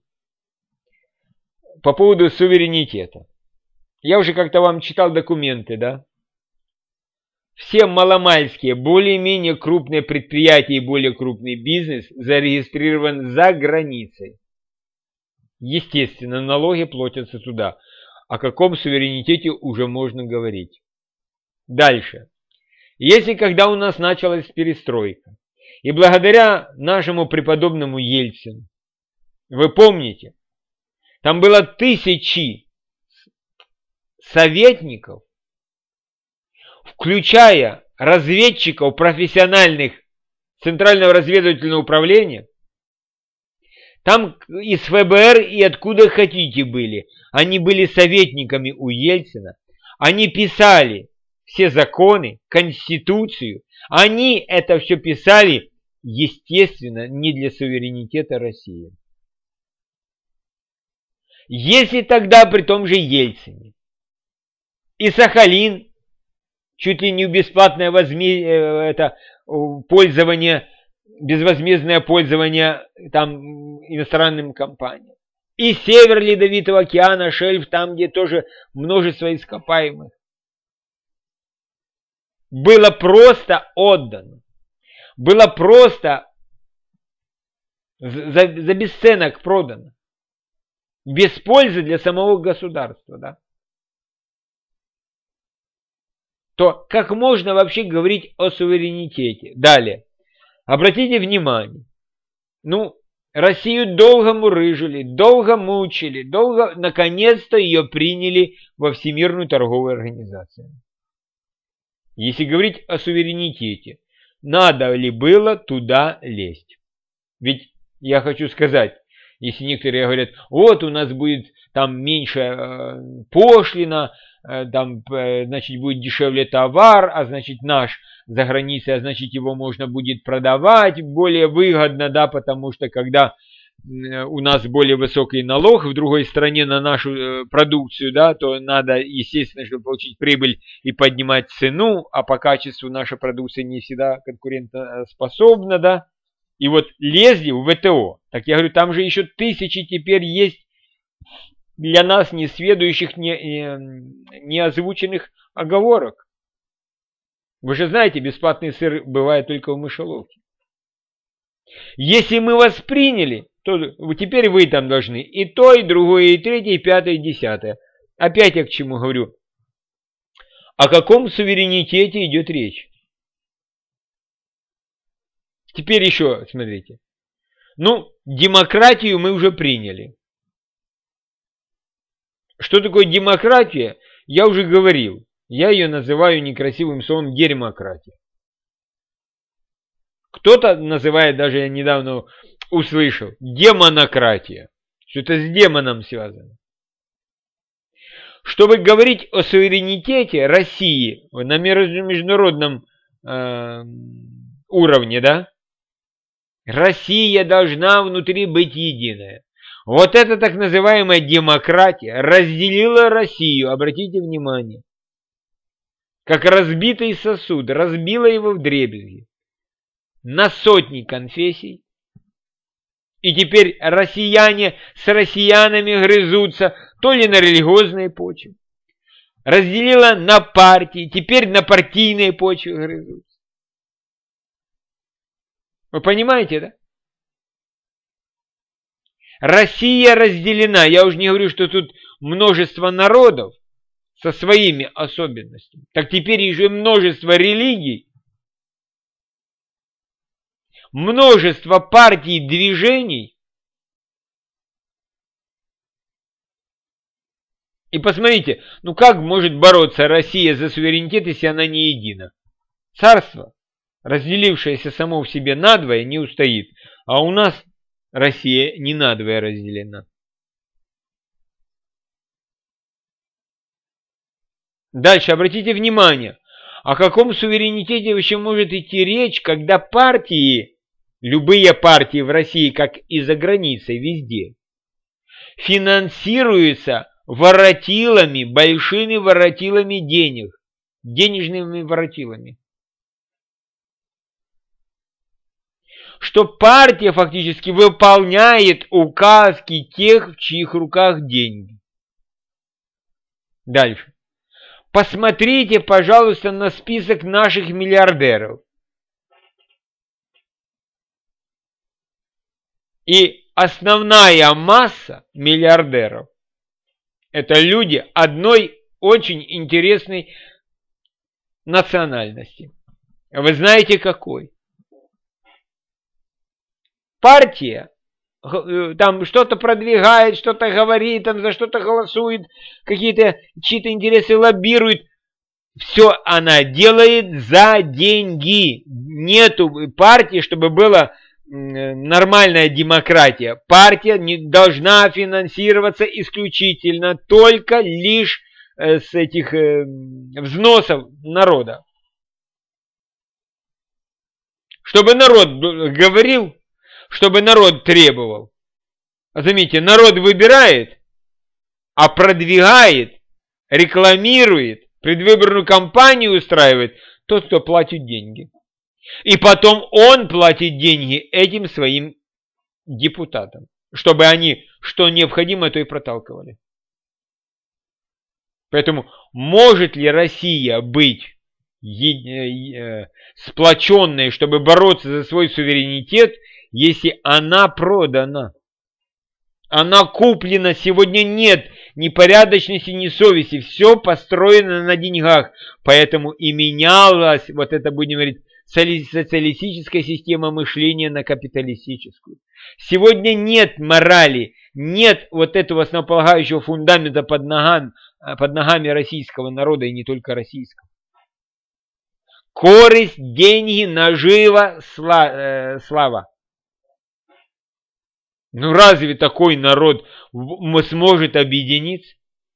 По поводу суверенитета. Я уже как-то вам читал документы, да? Все маломальские, более-менее крупные предприятия и более крупный бизнес зарегистрирован за границей. Естественно, налоги платятся туда. О каком суверенитете уже можно говорить. Дальше. Если когда у нас началась перестройка, и благодаря нашему преподобному Ельцину, вы помните, там было тысячи советников, включая разведчиков профессиональных Центрального разведывательного управления, там из ФБР и откуда хотите были. Они были советниками у Ельцина. Они писали все законы, Конституцию. Они это все писали, естественно, не для суверенитета России. Если тогда при том же Ельцине и Сахалин чуть ли не бесплатное возме... это, пользование, безвозмездное пользование там иностранным компаниям. И север Ледовитого океана, шельф, там, где тоже множество ископаемых. Было просто отдано. Было просто за, за бесценок продано. Без пользы для самого государства, да. То как можно вообще говорить о суверенитете? Далее. Обратите внимание. Ну, Россию долго мурыжили, долго мучили, долго, наконец-то ее приняли во Всемирную торговую организацию. Если говорить о суверенитете, надо ли было туда лезть? Ведь я хочу сказать, если некоторые говорят, вот у нас будет там меньше э, пошлина, э, там, э, значит, будет дешевле товар, а значит наш за границей, а значит его можно будет продавать более выгодно, да, потому что когда э, у нас более высокий налог в другой стране на нашу э, продукцию, да, то надо, естественно, чтобы получить прибыль и поднимать цену, а по качеству наша продукция не всегда конкурентоспособна, да. И вот лезли в ВТО. Так я говорю, там же еще тысячи теперь есть для нас несведущих, не, не озвученных оговорок. Вы же знаете, бесплатный сыр бывает только в мышеловке. Если мы вас приняли, то теперь вы там должны и то, и другое, и третье, и пятое, и десятое. Опять я к чему говорю? О каком суверенитете идет речь? Теперь еще, смотрите, Ну, демократию мы уже приняли. Что такое демократия, я уже говорил. Я ее называю некрасивым словом дерьмократия. Кто-то называет, даже я недавно услышал, демонократия. Что это с демоном связано. Чтобы говорить о суверенитете России на международном э, уровне, да, Россия должна внутри быть единая. Вот эта так называемая демократия разделила Россию, обратите внимание, как разбитый сосуд, разбила его вдребезги на сотни конфессий. И теперь россияне с россиянами грызутся то ли на религиозной почве, разделила на партии, теперь на партийной почве грызутся. Вы понимаете, да? Россия разделена. Я уже не говорю, что тут множество народов со своими особенностями. Так теперь еще множество религий, множество партий, движений. И посмотрите, ну как может бороться Россия за суверенитет, если она не едина? Царство, разделившееся само в себе надвое, не устоит. А у нас Россия не надвое разделена. Дальше обратите внимание, о каком суверенитете вообще может идти речь, когда партии, любые партии в России, как и за границей, везде, финансируются воротилами, большими воротилами денег, денежными воротилами. Что партия фактически выполняет указки тех, в чьих руках деньги. Дальше. Посмотрите, пожалуйста, на список наших миллиардеров. И основная масса миллиардеров — это люди одной очень интересной национальности. Вы знаете какой? Партия там что-то продвигает, что-то говорит, там за что-то голосует, какие-то чьи-то интересы лоббирует. Все она делает за деньги. Нету партии, чтобы была нормальная демократия. Партия не должна финансироваться исключительно только лишь с этих взносов народа. Чтобы народ говорил, чтобы народ требовал. Заметьте, народ выбирает, а продвигает, рекламирует, предвыборную кампанию устраивает тот, кто платит деньги. И потом он платит деньги этим своим депутатам, чтобы они, что необходимо, то и проталкивали. Поэтому может ли Россия быть сплоченной, чтобы бороться за свой суверенитет, если она продана? Она куплена, сегодня нет ни порядочности, ни совести, все построено на деньгах. Поэтому и менялась, вот это будем говорить, социалистическая система мышления на капиталистическую. Сегодня нет морали, нет вот этого основополагающего фундамента под ногами, под ногами российского народа, и не только российского. Корысть, деньги, нажива, слава. Ну разве такой народ сможет объединиться?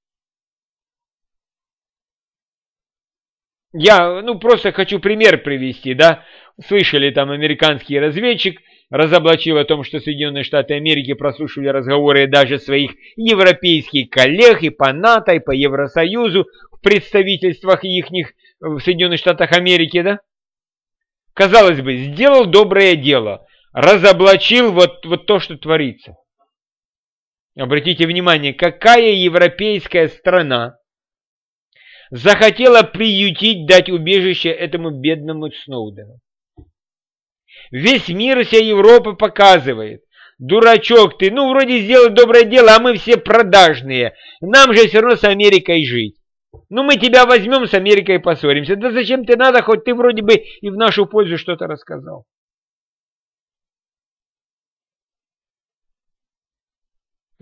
Я, ну, просто хочу пример привести, да. Слышали, там американский разведчик разоблачил о том, что Соединенные Штаты Америки прослушивали разговоры даже своих европейских коллег и по НАТО, и по Евросоюзу, в представительствах ихних в Соединенных Штатах Америки, да. Казалось бы, сделал доброе дело, разоблачил вот, вот то, что творится. Обратите внимание, какая европейская страна захотела приютить, дать убежище этому бедному Сноудену. Весь мир, вся Европа показывает. Дурачок ты, ну вроде сделал доброе дело, а мы все продажные. Нам же все равно с Америкой жить. Ну мы тебя возьмем, с Америкой поссоримся. Да зачем ты надо, хоть ты вроде бы и в нашу пользу что-то рассказал.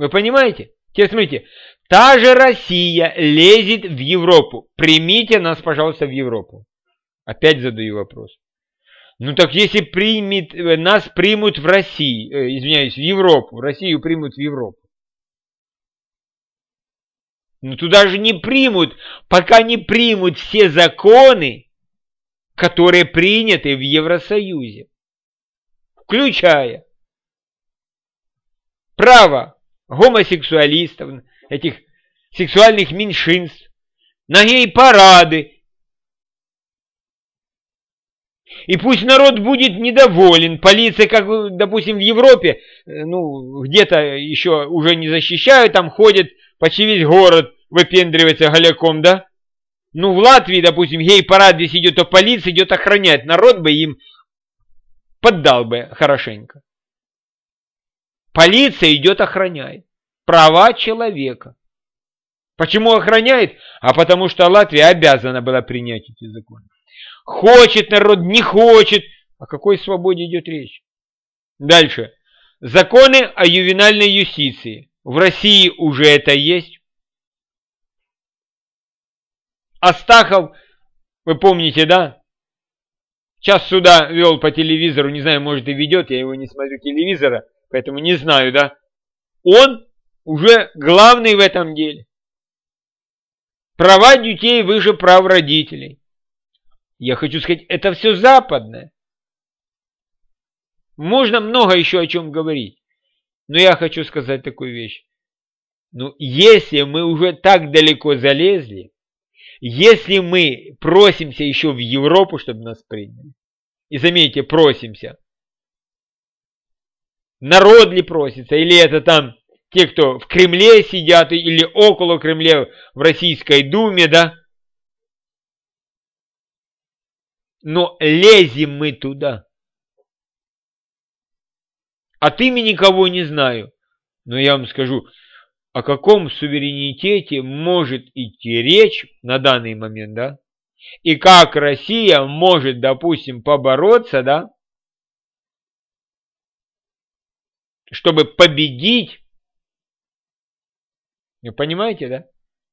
Вы понимаете? Теперь смотрите, та же Россия лезет в Европу. Примите нас, пожалуйста, в Европу. Опять задаю вопрос. Ну так если примет, нас примут в России, э, извиняюсь, в Европу, Россию примут в Европу. Ну туда же не примут, пока не примут все законы, которые приняты в Евросоюзе. Включая право гомосексуалистов, этих сексуальных меньшинств, на гей-парады. И пусть народ будет недоволен, полиция, как, допустим, в Европе, ну, где-то еще уже не защищают, там ходят, почти весь город выпендривается голяком, да? Ну, в Латвии, допустим, гей-парад здесь идет, то полиция идет охранять, народ бы им поддал бы хорошенько. Полиция идет охраняет права человека. Почему охраняет? А потому что Латвия обязана была принять эти законы. Хочет народ, не хочет. О какой свободе идет речь? Дальше. Законы о ювенальной юстиции. В России уже это есть. Астахов, вы помните, да? Сейчас сюда вел по телевизору, не знаю, может и ведет, я его не смотрю телевизора, поэтому не знаю, да? Он уже главный в этом деле. Права детей выше прав родителей. Я хочу сказать, это все западное. Можно много еще о чем говорить. Но я хочу сказать такую вещь. Ну, если мы уже так далеко залезли, если мы просимся еще в Европу, чтобы нас приняли, и заметьте, просимся, народ ли просится, или это там те, кто в Кремле сидят, или около Кремля, в Российской Думе, да? Но лезем мы туда. От имени никого не знаю. Но я вам скажу, о каком суверенитете может идти речь на данный момент, да? И как Россия может, допустим, побороться, да? Чтобы победить. Вы понимаете, да?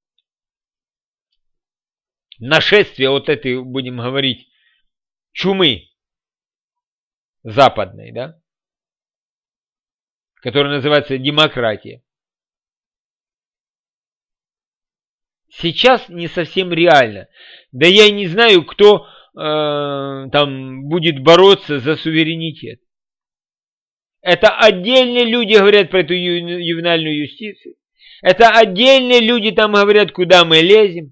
Нашествие вот этой, будем говорить, чумы западной, да? Которая называется демократия. Сейчас не совсем реально. Да я и не знаю, кто э, там будет бороться за суверенитет. Это отдельные люди говорят про эту ю, ювенальную юстицию. Это отдельные люди там говорят, куда мы лезем.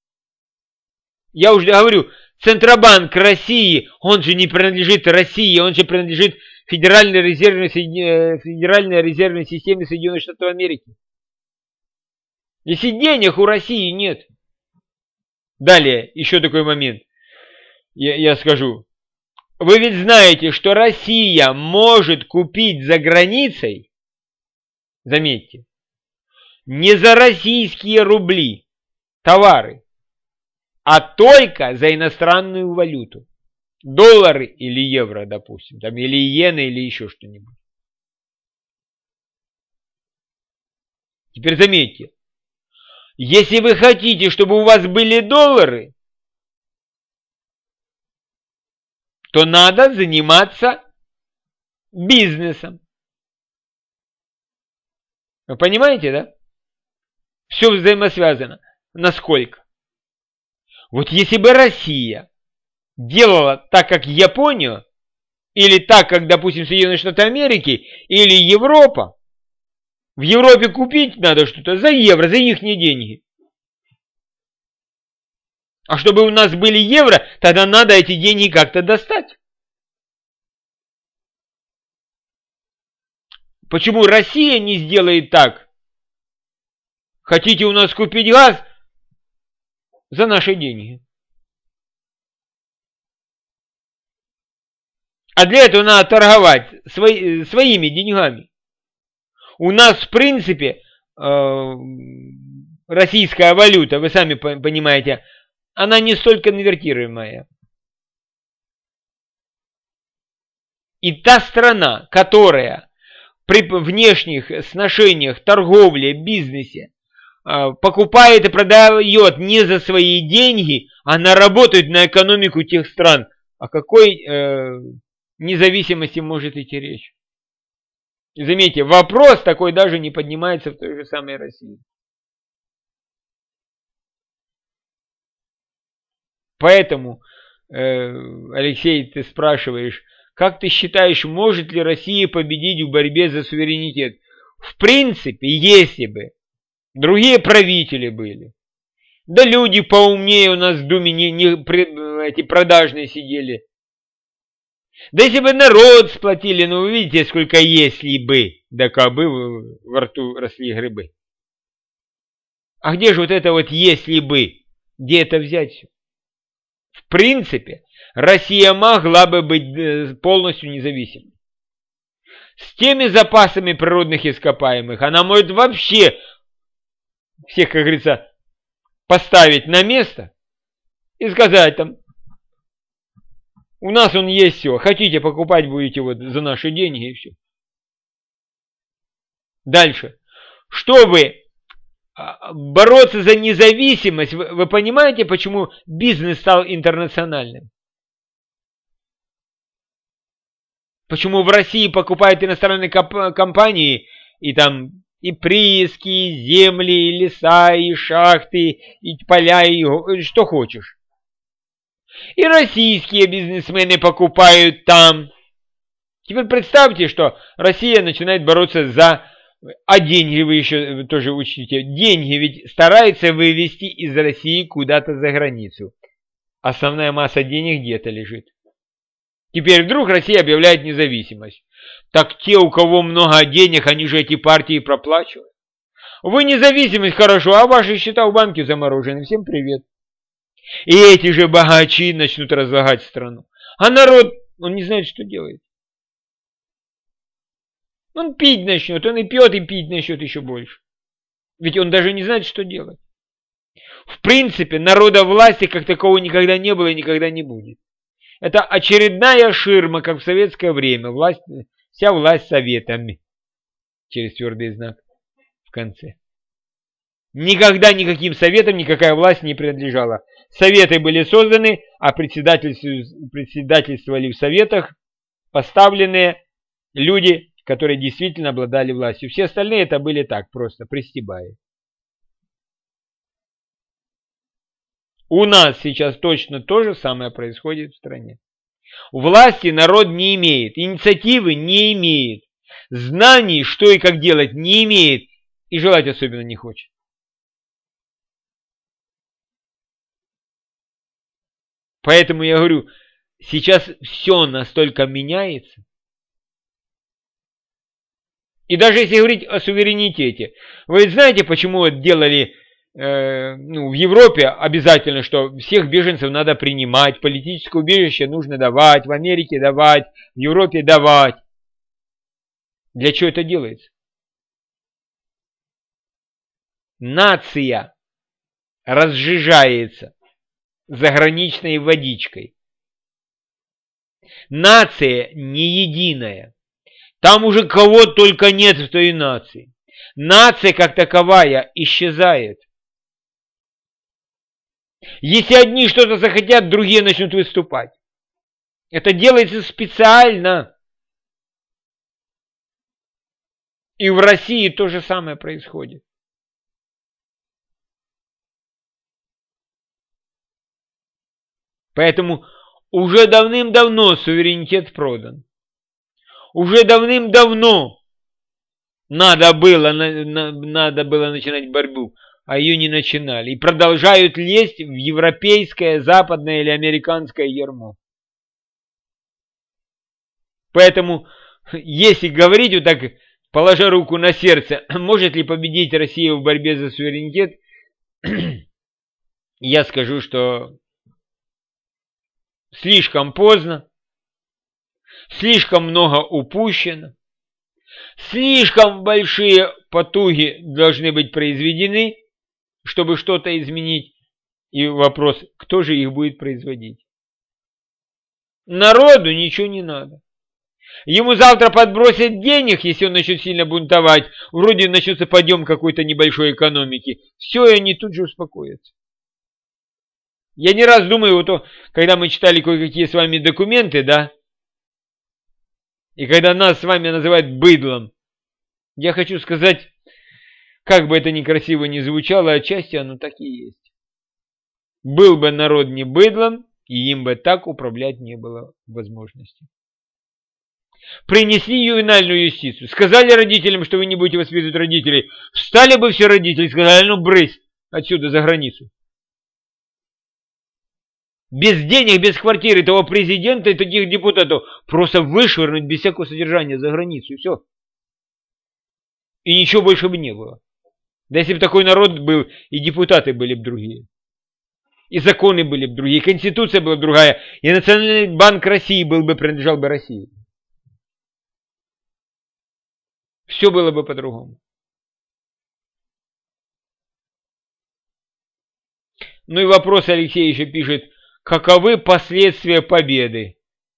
Я уже говорю, Центробанк России, он же не принадлежит России, он же принадлежит Федеральной резервной, Федеральной резервной системе Соединенных Штатов Америки. Если денег у России нет. Далее, еще такой момент. Я, я скажу. Вы ведь знаете, что Россия может купить за границей, заметьте, не за российские рубли товары, а только за иностранную валюту. Доллары или евро, допустим, там, или иены, или еще что-нибудь. Теперь заметьте. Если вы хотите, чтобы у вас были доллары, то надо заниматься бизнесом. Вы понимаете, да? Все взаимосвязано. Насколько? Вот если бы Россия делала так, как Япония, или так, как, допустим, Соединенные Штаты Америки, или Европа, в Европе купить надо что-то за евро, за их деньги. А чтобы у нас были евро, тогда надо эти деньги как-то достать. Почему Россия не сделает так? Хотите у нас купить газ? За наши деньги. А для этого надо торговать свои, своими деньгами. У нас, в принципе, э, российская валюта, вы сами понимаете, она не столь конвертируемая. И та страна, которая при внешних сношениях, торговле, бизнесе покупает и продает не за свои деньги, а наработает на экономику тех стран, о какой э, независимости может идти речь? Заметьте, вопрос такой даже не поднимается в той же самой России. Поэтому, э, Алексей, ты спрашиваешь, как ты считаешь, может ли Россия победить в борьбе за суверенитет? В принципе, если бы другие правители были, да люди поумнее у нас в Думе не, не эти продажные сидели, да если бы народ сплотили, ну вы видите, сколько если бы, да кабы во рту росли грибы. А где же вот это вот если бы? Где это взять? В принципе, Россия могла бы быть полностью независимой. С теми запасами природных ископаемых она может вообще всех, как говорится, поставить на место и сказать там, у нас он есть все, хотите покупать будете вот за наши деньги и все. Дальше. Чтобы бороться за независимость, вы, вы понимаете, почему бизнес стал интернациональным? Почему в России покупают иностранные компании и там и прииски, и земли, и леса, и шахты, и поля, и что хочешь. И российские бизнесмены покупают там. Теперь представьте, что Россия начинает бороться за... А деньги вы еще тоже учтите. Деньги ведь стараются вывести из России куда-то за границу. Основная масса денег где-то лежит. Теперь вдруг Россия объявляет независимость. Так те, у кого много денег, они же эти партии проплачивают. Вы независимость, хорошо, а ваши счета в банке заморожены. Всем привет. И эти же богачи начнут разлагать страну. А народ, он не знает, что делает. Он пить начнет, он и пьет, и пить начнет еще больше. Ведь он даже не знает, что делать. В принципе, народа власти как такового никогда не было и никогда не будет. Это очередная ширма, как в советское время. Власть, вся власть советами. Через твердый знак в конце. Никогда никаким советам никакая власть не принадлежала. Советы были созданы, а председательствовали в советах поставленные люди, которые действительно обладали властью. Все остальные это были так, просто пристебаи. У нас сейчас точно то же самое происходит в стране. Власти народ не имеет, инициативы не имеет, знаний, что и как делать, не имеет и желать особенно не хочет. Поэтому я говорю, сейчас все настолько меняется. И даже если говорить о суверенитете, вы знаете, почему делали э, ну, в Европе обязательно, что всех беженцев надо принимать, политическое убежище нужно давать, в Америке давать, в Европе давать. Для чего это делается? Нация разжижается заграничной водичкой. Нация не единая. Там уже кого только нет в той нации. Нация как таковая исчезает. Если одни что-то захотят, другие начнут выступать. Это делается специально. И в России то же самое происходит. Поэтому уже давным-давно суверенитет продан. Уже давным-давно надо было, надо было начинать борьбу, а ее не начинали. И продолжают лезть в европейское, западное или американское ярмо. Поэтому, если говорить вот так, положа руку на сердце, может ли победить Россия в борьбе за суверенитет, я скажу, что слишком поздно. Слишком много упущено. Слишком большие потуги должны быть произведены, чтобы что-то изменить. И вопрос, кто же их будет производить? Народу ничего не надо. Ему завтра подбросят денег, если он начнет сильно бунтовать. Вроде начнется подъем какой-то небольшой экономики. Все, и они тут же успокоятся. Я не раз думаю, вот, когда мы читали кое-какие с вами документы, да, и когда нас с вами называют быдлом, я хочу сказать, как бы это некрасиво ни звучало, отчасти оно так и есть. Был бы народ не быдлом, и им бы так управлять не было возможности. Принесли ювенальную юстицию, сказали родителям, что вы не будете воспитывать родителей. Встали бы все родители и сказали, ну брысь отсюда за границу. Без денег, без квартиры того президента и таких депутатов просто вышвырнуть без всякого содержания за границу, и все. И ничего больше бы не было. Да если бы такой народ был, и депутаты были бы другие. И законы были бы другие, и конституция была бы другая, и Национальный банк России был бы, принадлежал бы России. Все было бы по-другому. Ну и вопрос Алексей еще пишет. Каковы последствия победы?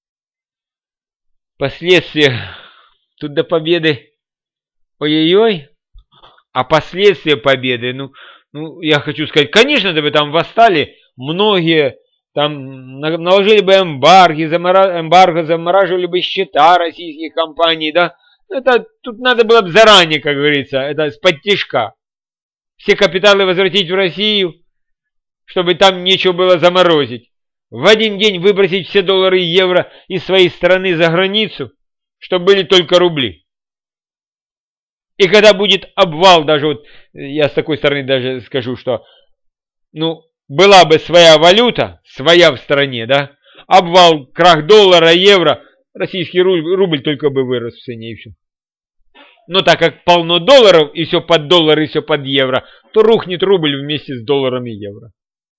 Последствия. Тут до победы. Ой-ой-ой. А последствия победы. Ну, ну, я хочу сказать, конечно, да бы там восстали многие. Там наложили бы эмбарго, замора... эмбарго, замораживали бы счета российских компаний, да. Это тут надо было бы заранее, как говорится, это с-под тишка. Все капиталы возвратить в Россию, чтобы там нечего было заморозить. В один день выбросить все доллары и евро из своей страны за границу, чтобы были только рубли. И когда будет обвал, даже вот я с такой стороны даже скажу, что ну была бы своя валюта, своя в стране, да, обвал, крах доллара, евро, российский рубль, рубль только бы вырос в цене и все. Но так как полно долларов и все под доллар и все под евро, то рухнет рубль вместе с долларом и евро.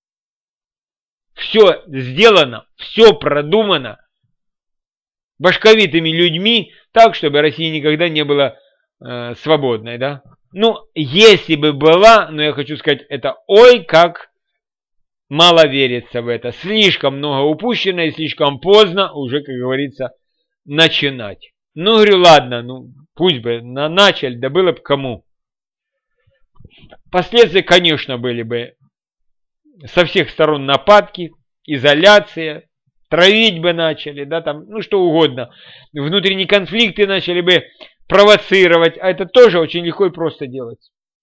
Все сделано, все продумано башковитыми людьми так, чтобы Россия никогда не была э, свободной, да. Ну, если бы была, но я хочу сказать, это ой, как мало верится в это. Слишком много упущено и слишком поздно уже, как говорится, начинать. Ну, говорю, ладно, ну, пусть бы на, начали, да было бы кому. Последствия, конечно, были бы со всех сторон нападки, изоляция, травить бы начали, да, там, ну, что угодно. Внутренние конфликты начали бы провоцировать, а это тоже очень легко и просто делать.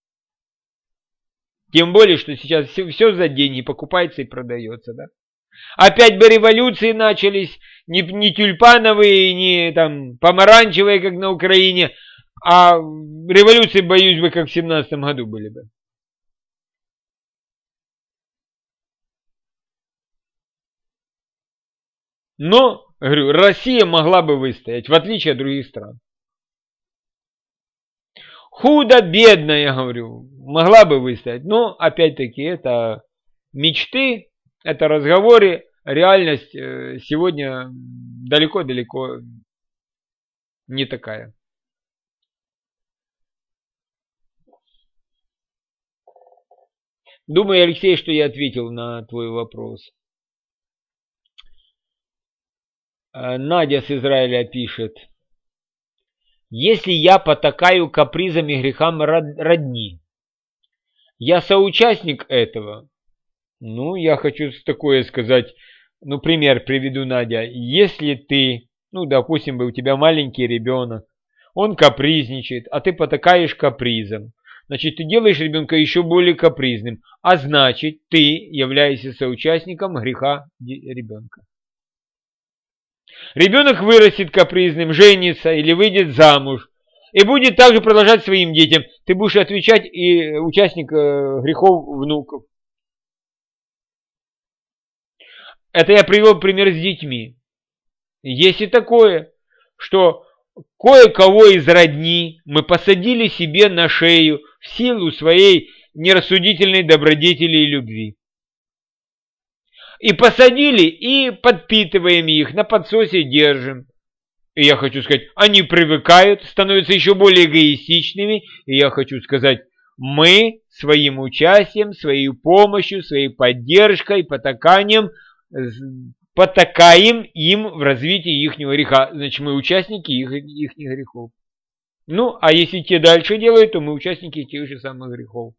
Тем более, что сейчас все, все за деньги покупается и продается, да. Опять бы революции начались, не, не тюльпановые, не там помаранчевые, как на Украине, а революции, боюсь бы, как в семнадцатом году были бы. Но, говорю, Россия могла бы выстоять, в отличие от других стран. Худо-бедно, я говорю, могла бы выстоять. Но, опять-таки, это мечты, это разговоры. Реальность сегодня далеко-далеко не такая. Думаю, Алексей, что я ответил на твой вопрос. Надя с Израиля пишет. Если я потакаю капризам и грехам родни, я соучастник этого? Ну, я хочу такое сказать, ну, пример приведу, Надя. Если ты, ну, допустим, у тебя маленький ребенок, он капризничает, а ты потакаешь капризом, значит, ты делаешь ребенка еще более капризным, а значит, ты являешься соучастником греха ребенка. Ребенок вырастет капризным, женится или выйдет замуж и будет также продолжать своим детям. Ты будешь отвечать и участник грехов внуков. Это я привел пример с детьми. Есть и такое, что кое-кого из родни мы посадили себе на шею в силу своей нерассудительной добродетели и любви. И посадили, и подпитываем их, на подсосе держим. И я хочу сказать, они привыкают, становятся еще более эгоистичными. И я хочу сказать, мы своим участием, своей помощью, своей поддержкой, потаканием потакаем им в развитии ихнего греха. Значит, мы участники их, их грехов. Ну, а если те дальше делают, то мы участники тех же самых грехов.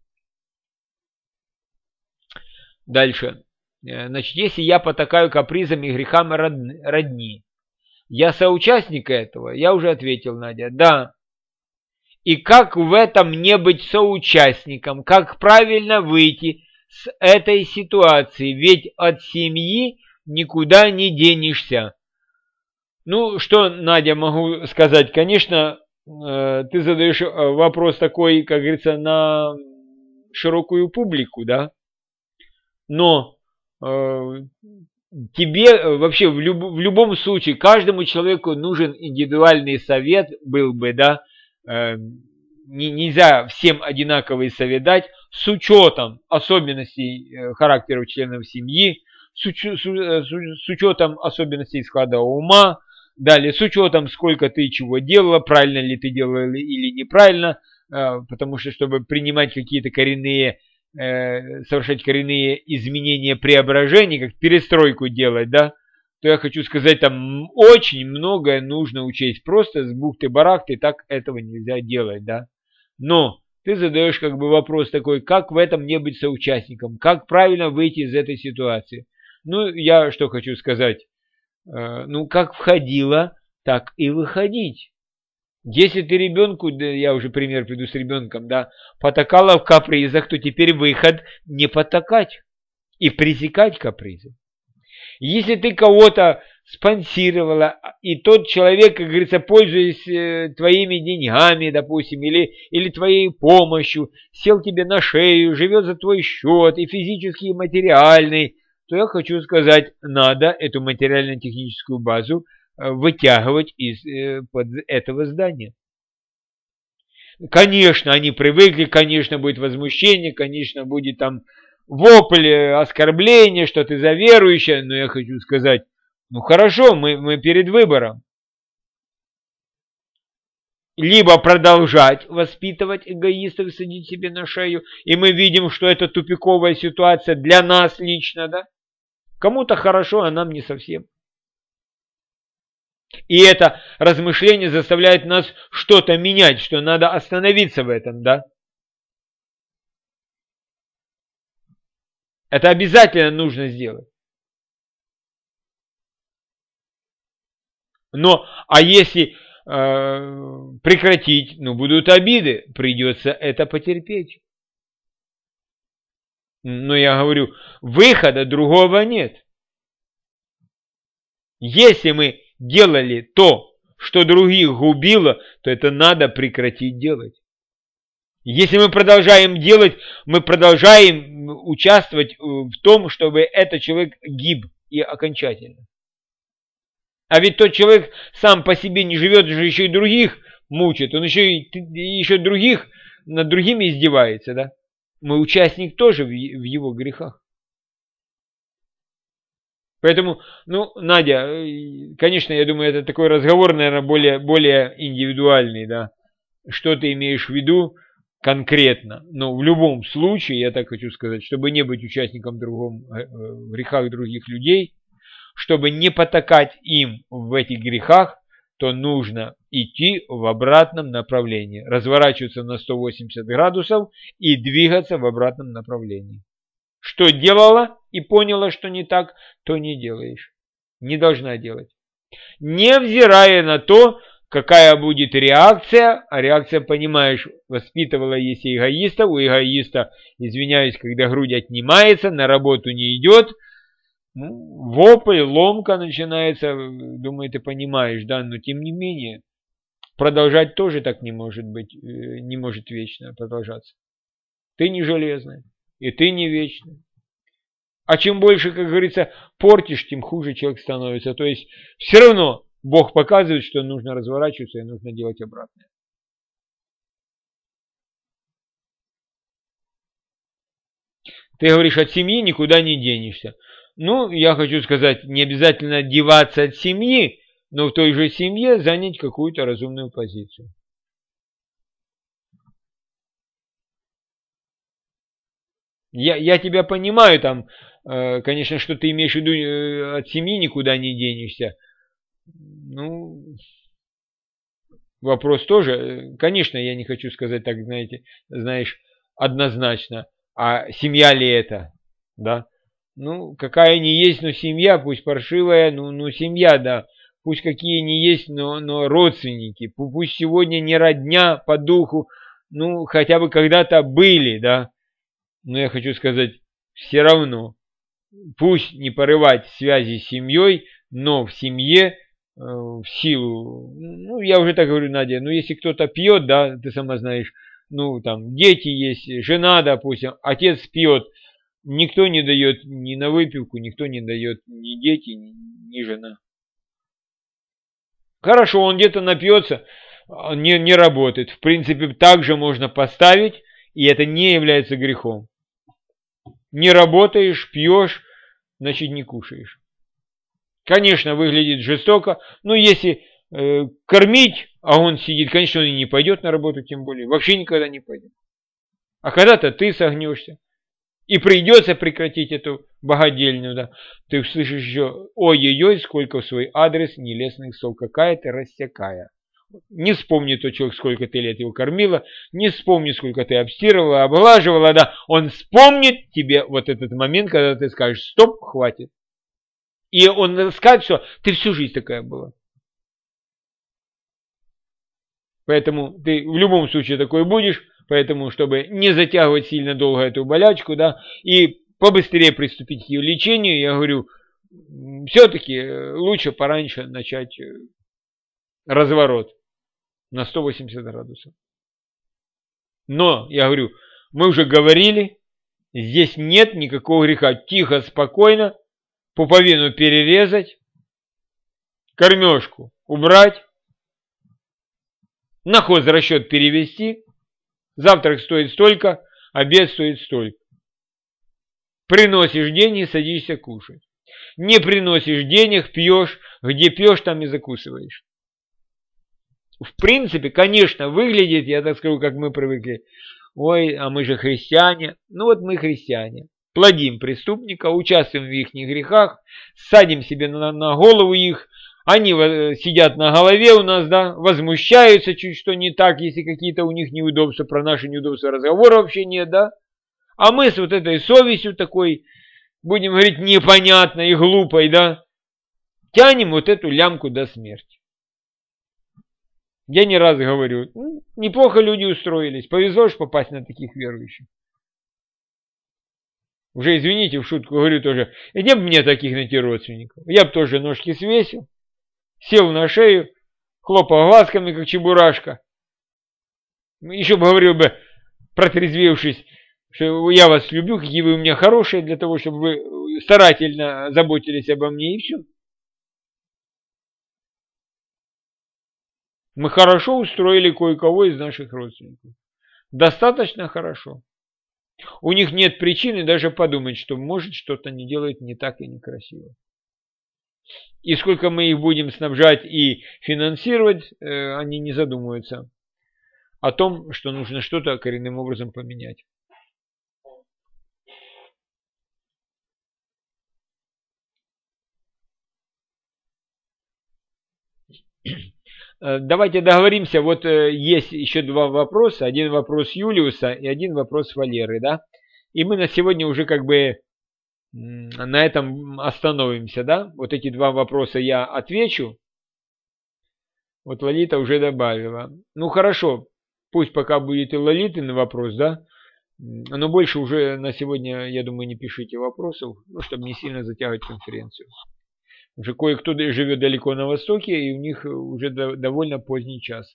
Дальше. Значит, если я потакаю капризам и грехам родни, я соучастник этого? Я уже ответил, Надя. Да. И как в этом не быть соучастником? Как правильно выйти с этой ситуации? Ведь от семьи никуда не денешься. Ну, что, Надя, могу сказать? Конечно, ты задаешь вопрос такой, как говорится, на широкую публику, да? Но э, тебе вообще в, люб, в любом случае, каждому человеку нужен индивидуальный совет, был бы, да, э, не, нельзя всем одинаковый совет дать, с учетом особенностей э, характеров членов семьи, с, уч, с, с, с учетом особенностей склада ума, далее с учетом, сколько ты чего делала, правильно ли ты делала или неправильно, э, потому что, чтобы принимать какие-то коренные совершать коренные изменения, преображения, как перестройку делать, да, то я хочу сказать, там очень многое нужно учесть. Просто с бухты-барахты так этого нельзя делать, да. Но ты задаешь как бы вопрос такой, как в этом не быть соучастником, как правильно выйти из этой ситуации. Ну, я что хочу сказать, ну, как входила, так и выходить. Если ты ребенку, да, я уже пример приду с ребенком, да, потакала в капризах, то теперь выход не потакать и пресекать капризы. Если ты кого-то спонсировала, и тот человек, как говорится, пользуясь твоими деньгами, допустим, или, или твоей помощью, сел тебе на шею, живет за твой счет, и физический, и материальный, то я хочу сказать, надо эту материально-техническую базу вытягивать из-под этого здания. Конечно, они привыкли, конечно, будет возмущение, конечно, будет там вопль, оскорбление, что ты за верующая, но я хочу сказать, ну хорошо, мы, мы перед выбором. Либо продолжать воспитывать эгоистов, садить себе на шею, и мы видим, что это тупиковая ситуация для нас лично, да? Кому-то хорошо, а нам не совсем. И это размышление заставляет нас что-то менять, что надо остановиться в этом, да? Это обязательно нужно сделать. Но, а если э, прекратить, ну, будут обиды, придется это потерпеть. Но я говорю, выхода другого нет. Если мы делали то, что других губило, то это надо прекратить делать. Если мы продолжаем делать, мы продолжаем участвовать в том, чтобы этот человек гиб и окончательно. А ведь тот человек сам по себе не живет, же еще и других мучает, он еще и еще других, над другими издевается, да? Мы участник тоже в его грехах. Поэтому, ну, Надя, конечно, я думаю, это такой разговор, наверное, более, более индивидуальный, да. Что ты имеешь в виду конкретно? Но в любом случае, я так хочу сказать, чтобы не быть участником другом, в грехах других людей, чтобы не потакать им в этих грехах, то нужно идти в обратном направлении, разворачиваться на сто восемьдесят градусов и двигаться в обратном направлении. Что делала и поняла, что не так, то не делаешь. Не должна делать. Невзирая на то, какая будет реакция, а реакция, понимаешь, воспитывала, если эгоиста, у эгоиста, извиняюсь, когда грудь отнимается, на работу не идет, ну, вопль, ломка начинается, думаю, ты понимаешь, да, но тем не менее, продолжать тоже так не может быть, не может вечно продолжаться. Ты не железная. И ты не вечный. А чем больше, как говорится, портишь, тем хуже человек становится. То есть все равно Бог показывает, что нужно разворачиваться и нужно делать обратное. Ты говоришь, от семьи никуда не денешься. Ну, я хочу сказать, не обязательно деваться от семьи, но в той же семье занять какую-то разумную позицию. Я, я тебя понимаю, там, конечно, что ты имеешь в виду, от семьи никуда не денешься. Ну, вопрос тоже, конечно, я не хочу сказать так, знаете, знаешь, однозначно, а семья ли это, да? Ну, какая не есть, но семья, пусть паршивая, ну, ну семья, да. Пусть какие не есть, но, но родственники. Пусть сегодня не родня по духу, ну, хотя бы когда-то были, да. Но я хочу сказать, все равно, пусть не порывать связи с семьей, но в семье, в силу, ну, я уже так говорю, Надя, ну, если кто-то пьет, да, ты сама знаешь, ну, там, дети есть, жена, допустим, отец пьет, никто не дает ни на выпивку, никто не дает ни дети, ни, ни жена. Хорошо, он где-то напьется, не, не работает. В принципе, также можно поставить, и это не является грехом. Не работаешь, пьешь, значит, не кушаешь. Конечно, выглядит жестоко, но если э, кормить, а он сидит, конечно, он и не пойдет на работу, тем более, вообще никогда не пойдет. А когда-то ты согнешься, и придется прекратить эту богадельню, да. Ты услышишь еще, ой-ой-ой, сколько в свой адрес нелестных слов, какая ты рассякая. Не вспомни тот человек, сколько ты лет его кормила, не вспомни, сколько ты обстирывала, облаживала, да. Он вспомнит тебе вот этот момент, когда ты скажешь, стоп, хватит. И он скажет, что ты всю жизнь такая была. Поэтому ты в любом случае такой будешь, поэтому, чтобы не затягивать сильно долго эту болячку, да, и побыстрее приступить к ее лечению, я говорю, все-таки лучше пораньше начать разворот на сто восемьдесят градусов. Но, я говорю, мы уже говорили, здесь нет никакого греха. Тихо, спокойно, пуповину перерезать, кормежку убрать, на хозрасчет перевести, завтрак стоит столько, обед стоит столько. Приносишь деньги, садишься кушать. Не приносишь денег, пьешь, где пьешь, там и закусываешь. В принципе, конечно, выглядит, я так скажу, как мы привыкли. Ой, а мы же христиане. Ну вот мы христиане. Плодим преступника, участвуем в их грехах, садим себе на, на голову их. Они сидят на голове у нас, да, возмущаются чуть что не так, если какие-то у них неудобства, про наши неудобства разговора вообще нет, да. А мы с вот этой совестью такой, будем говорить, непонятной и глупой, да, тянем вот эту лямку до смерти. Я не раз говорю, неплохо люди устроились, повезло ж попасть на таких верующих. Уже, извините, в шутку говорю тоже, где бы мне таких найти родственников? Я бы тоже ножки свесил, сел на шею, хлопал глазками, как чебурашка. Еще бы говорил бы, протрезвевшись, что я вас люблю, какие вы у меня хорошие, для того, чтобы вы старательно заботились обо мне, и все. Мы хорошо устроили кое-кого из наших родственников. Достаточно хорошо. У них нет причины даже подумать, что может что-то не делать не так и некрасиво. И сколько мы их будем снабжать и финансировать, они не задумываются о том, что нужно что-то коренным образом поменять. Давайте договоримся, вот есть еще два вопроса, один вопрос Юлиуса и один вопрос Валеры, да? И мы на сегодня уже как бы на этом остановимся, да? Вот эти два вопроса я отвечу. Вот Лолита уже добавила. Ну хорошо, пусть пока будет и Лолитин вопрос, да? Но больше уже на сегодня, я думаю, не пишите вопросов, ну, чтобы не сильно затягивать конференцию. Уже кое-кто живет далеко на востоке, и у них уже довольно поздний час.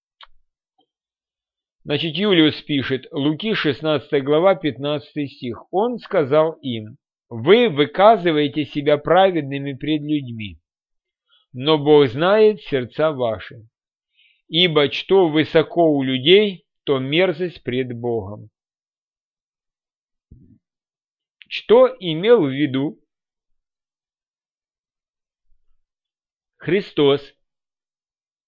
Значит, Юлиус пишет, Луки шестнадцатая глава, пятнадцатый стих. Он сказал им, вы выказываете себя праведными пред людьми, но Бог знает сердца ваши. Ибо что высоко у людей, то мерзость пред Богом. Что имел в виду Христос?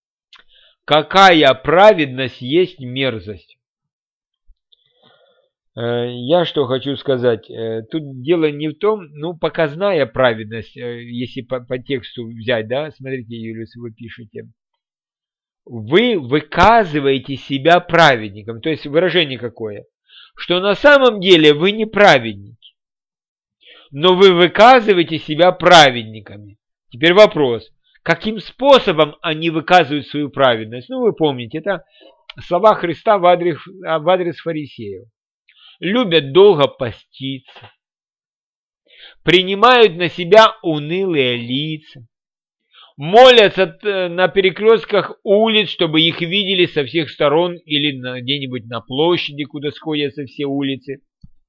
Какая праведность есть мерзость? Я что хочу сказать, тут дело не в том, ну, показная праведность, если по, по тексту взять, да, смотрите, Юлиус, вы пишете. Вы выказываете себя праведником, то есть выражение какое? Что на самом деле вы не праведники, но вы выказываете себя праведниками. Теперь вопрос, каким способом они выказывают свою праведность? Ну, вы помните, это слова Христа в адрес, в адрес фарисеев. Любят долго поститься, принимают на себя унылые лица, молятся на перекрестках улиц, чтобы их видели со всех сторон или где-нибудь на площади, куда сходятся все улицы.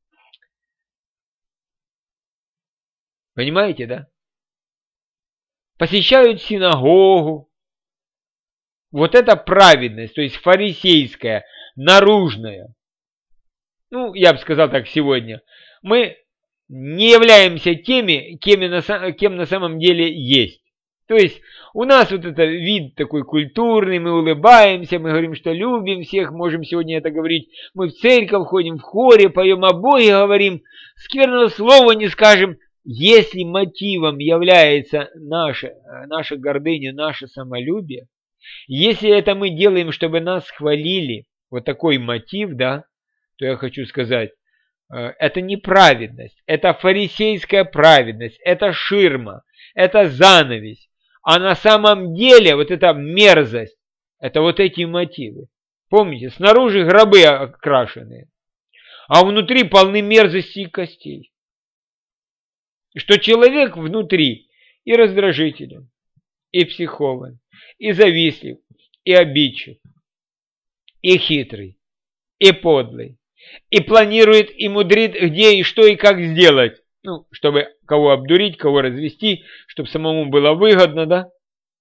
Понимаете, да? Посещают синагогу. Вот это праведность, то есть фарисейская, наружная. Ну, я бы сказал так сегодня, мы не являемся теми, кем на, кем на самом деле есть. То есть у нас вот это вид такой культурный, мы улыбаемся, мы говорим, что любим всех, можем сегодня это говорить. Мы в церковь ходим, в хоре, поем о Боге, говорим, скверного слова не скажем. Если мотивом является наша, наша гордыня, наше самолюбие, если это мы делаем, чтобы нас хвалили, вот такой мотив, да, то я хочу сказать, это не праведность, это фарисейская праведность, это ширма, это занавесь. А на самом деле вот эта мерзость, это вот эти мотивы. Помните, снаружи гробы окрашенные, а внутри полны мерзости и костей. Что человек внутри и раздражителен, и психован, и завистлив, и обидчив, и хитрый, и подлый, и планирует, и мудрит, где и что и как сделать, ну, чтобы кого обдурить, кого развести, чтобы самому было выгодно, да?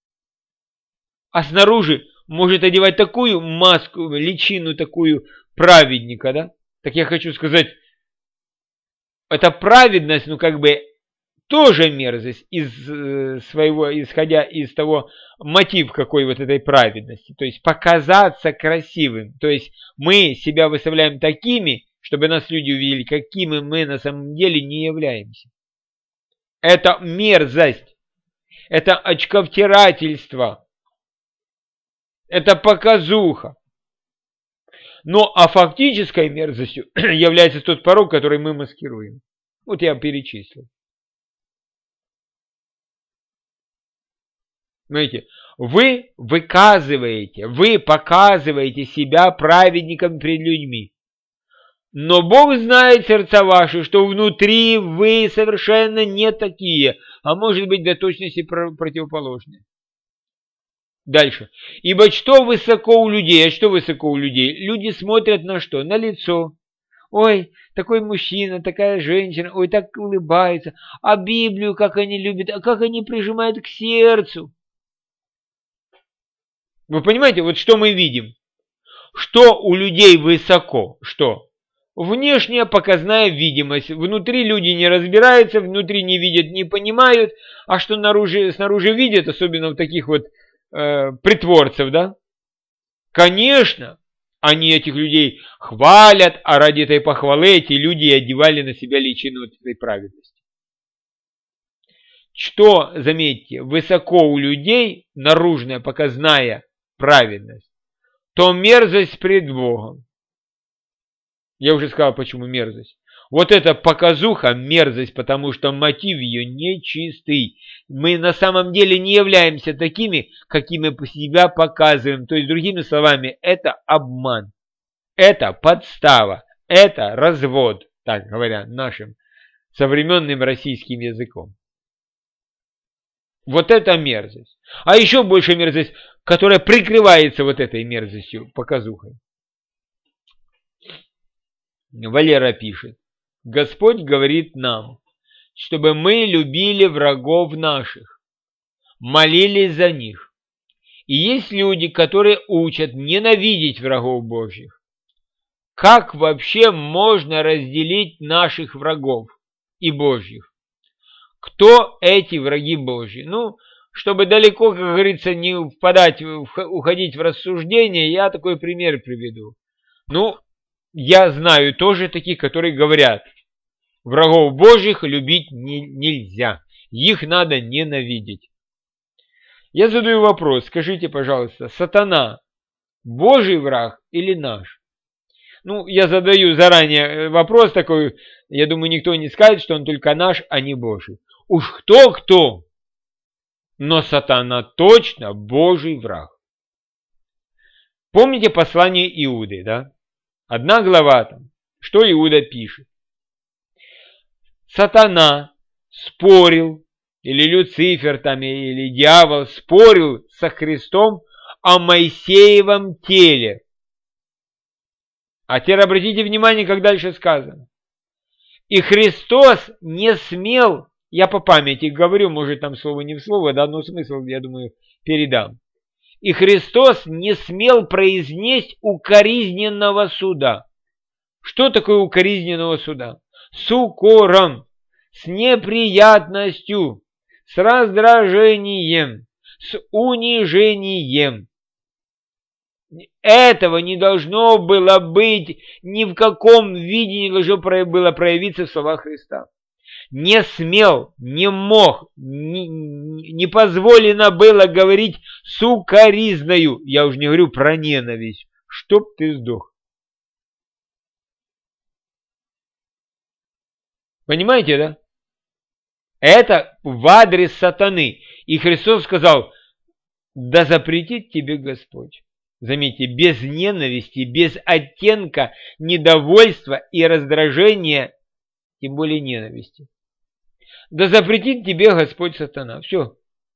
А снаружи может одевать такую маску, личину такую праведника, да? Так я хочу сказать, эта праведность, ну, как бы, тоже мерзость, из своего, исходя из того мотив какой вот этой праведности. То есть показаться красивым. То есть мы себя выставляем такими, чтобы нас люди увидели, какими мы на самом деле не являемся. Это мерзость. Это очковтирательство. Это показуха. Но а фактической мерзостью является тот порок, который мы маскируем. Вот я перечислил. Знаете, вы выказываете, вы показываете себя праведником перед людьми. Но Бог знает сердца ваши, что внутри вы совершенно не такие, а может быть до точности противоположные. Дальше. Ибо что высоко у людей, а что высоко у людей? Люди смотрят на что? На лицо. Ой, такой мужчина, такая женщина, ой, так улыбается. А Библию как они любят, а как они прижимают к сердцу. Вы понимаете, вот что мы видим? Что у людей высоко? Что? Внешняя показная видимость. Внутри люди не разбираются, внутри не видят, не понимают. А что снаружи, снаружи видят, особенно у таких вот э, притворцев, да? Конечно, они этих людей хвалят, а ради этой похвалы эти люди одевали на себя личину этой праведности. Что, заметьте, высоко у людей наружная показная праведность, то мерзость пред Богом. Я уже сказал, почему мерзость. Вот эта показуха мерзость, потому что мотив ее нечистый. Мы на самом деле не являемся такими, какими мы себя показываем. То есть, другими словами, это обман, это подстава, это развод, так говоря, нашим современным российским языком. Вот это мерзость. А еще больше мерзость, которая прикрывается вот этой мерзостью, показухой. Валера пишет. Господь говорит нам, чтобы мы любили врагов наших, молились за них. И есть люди, которые учат ненавидеть врагов Божьих. Как вообще можно разделить наших врагов и Божьих? Кто эти враги Божьи? Ну, чтобы далеко, как говорится, не впадать, уходить в рассуждение, я такой пример приведу. Ну, я знаю тоже таких, которые говорят, врагов Божьих любить не, нельзя, их надо ненавидеть. Я задаю вопрос, скажите, пожалуйста, сатана Божий враг или наш? Ну, я задаю заранее вопрос такой, я думаю, никто не скажет, что он только наш, а не Божий. Уж кто-кто, но сатана точно Божий враг. Помните послание Иуды, да? Одна глава там. Что Иуда пишет? Сатана спорил, или Люцифер там, или дьявол спорил со Христом о Моисеевом теле. А теперь обратите внимание, как дальше сказано. И Христос не смел, я по памяти говорю, может там слово не в слово, да, но смысл, я думаю, передам. И Христос не смел произнести укоризненного суда. Что такое укоризненного суда? С укором, с неприятностью, с раздражением, с унижением. Этого не должно было быть, ни в каком виде не должно было проявиться в словах Христа. Не смел, не мог, не, не позволено было говорить с укоризною. Я уже не говорю про ненависть. Чтоб ты сдох. Понимаете, да? Это в адрес сатаны. И Христос сказал, да запретит тебе Господь. Заметьте, без ненависти, без оттенка недовольства и раздражения, тем более ненависти. Да запретит тебе Господь сатана. Все.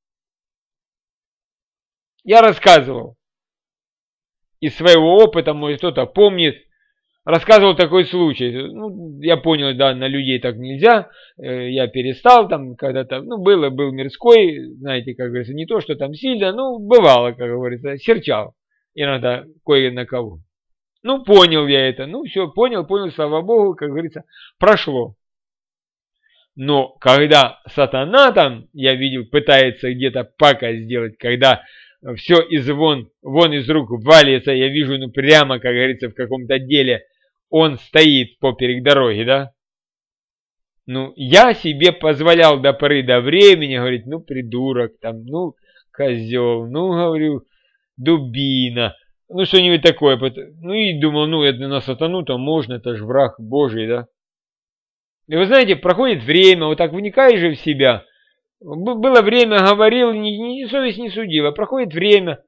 Я рассказывал из своего опыта, может кто-то помнит, рассказывал такой случай. Ну, я понял, да, на людей так нельзя. Я перестал там когда-то, ну, было, был мирской, знаете, как говорится, не то, что там сильно, ну, бывало, как говорится, серчал иногда кое на кого. Ну, понял я это, ну, все, понял, понял, слава Богу, как говорится, прошло. Но когда сатана там, я видел, пытается где-то пакость сделать, когда все из вон, вон из рук валится, я вижу, ну, прямо, как говорится, в каком-то деле, он стоит поперек дороги, да? Ну, я себе позволял до поры до времени говорить, ну, придурок, там, ну, козел, ну, говорю, дубина, ну, что-нибудь такое. Ну, и думал, ну, это на сатану-то можно, это же враг Божий, да? И вы знаете, проходит время, вот так вникаешь же в себя. Было время, говорил, ни, ни совесть не судила, проходит время.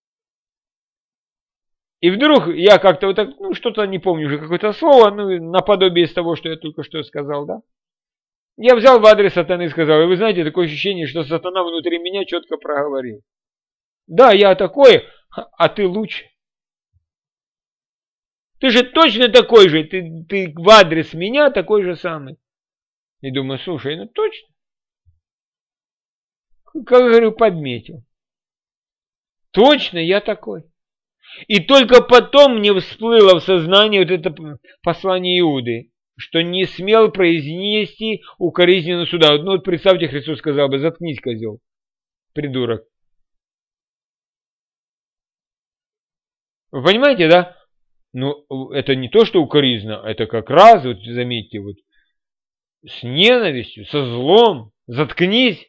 И вдруг я как-то вот так, ну, что-то не помню уже, какое-то слово, ну, наподобие из того, что я только что сказал, да? Я взял в адрес сатаны и сказал, и вы знаете, такое ощущение, что сатана внутри меня четко проговорил. Да, я такой, а ты лучше. Ты же точно такой же, ты, ты в адрес меня такой же самый. И думаю, слушай, ну точно. Как говорю, подметил. Точно я такой. И только потом мне всплыло в сознание вот это послание Иуды, что не смел произнести укоризненного суда. Ну вот представьте, Христос сказал бы, заткнись, козел, придурок. Вы понимаете, да? Ну, это не то, что укоризна, это как раз, вот заметьте, вот с ненавистью, со злом, заткнись.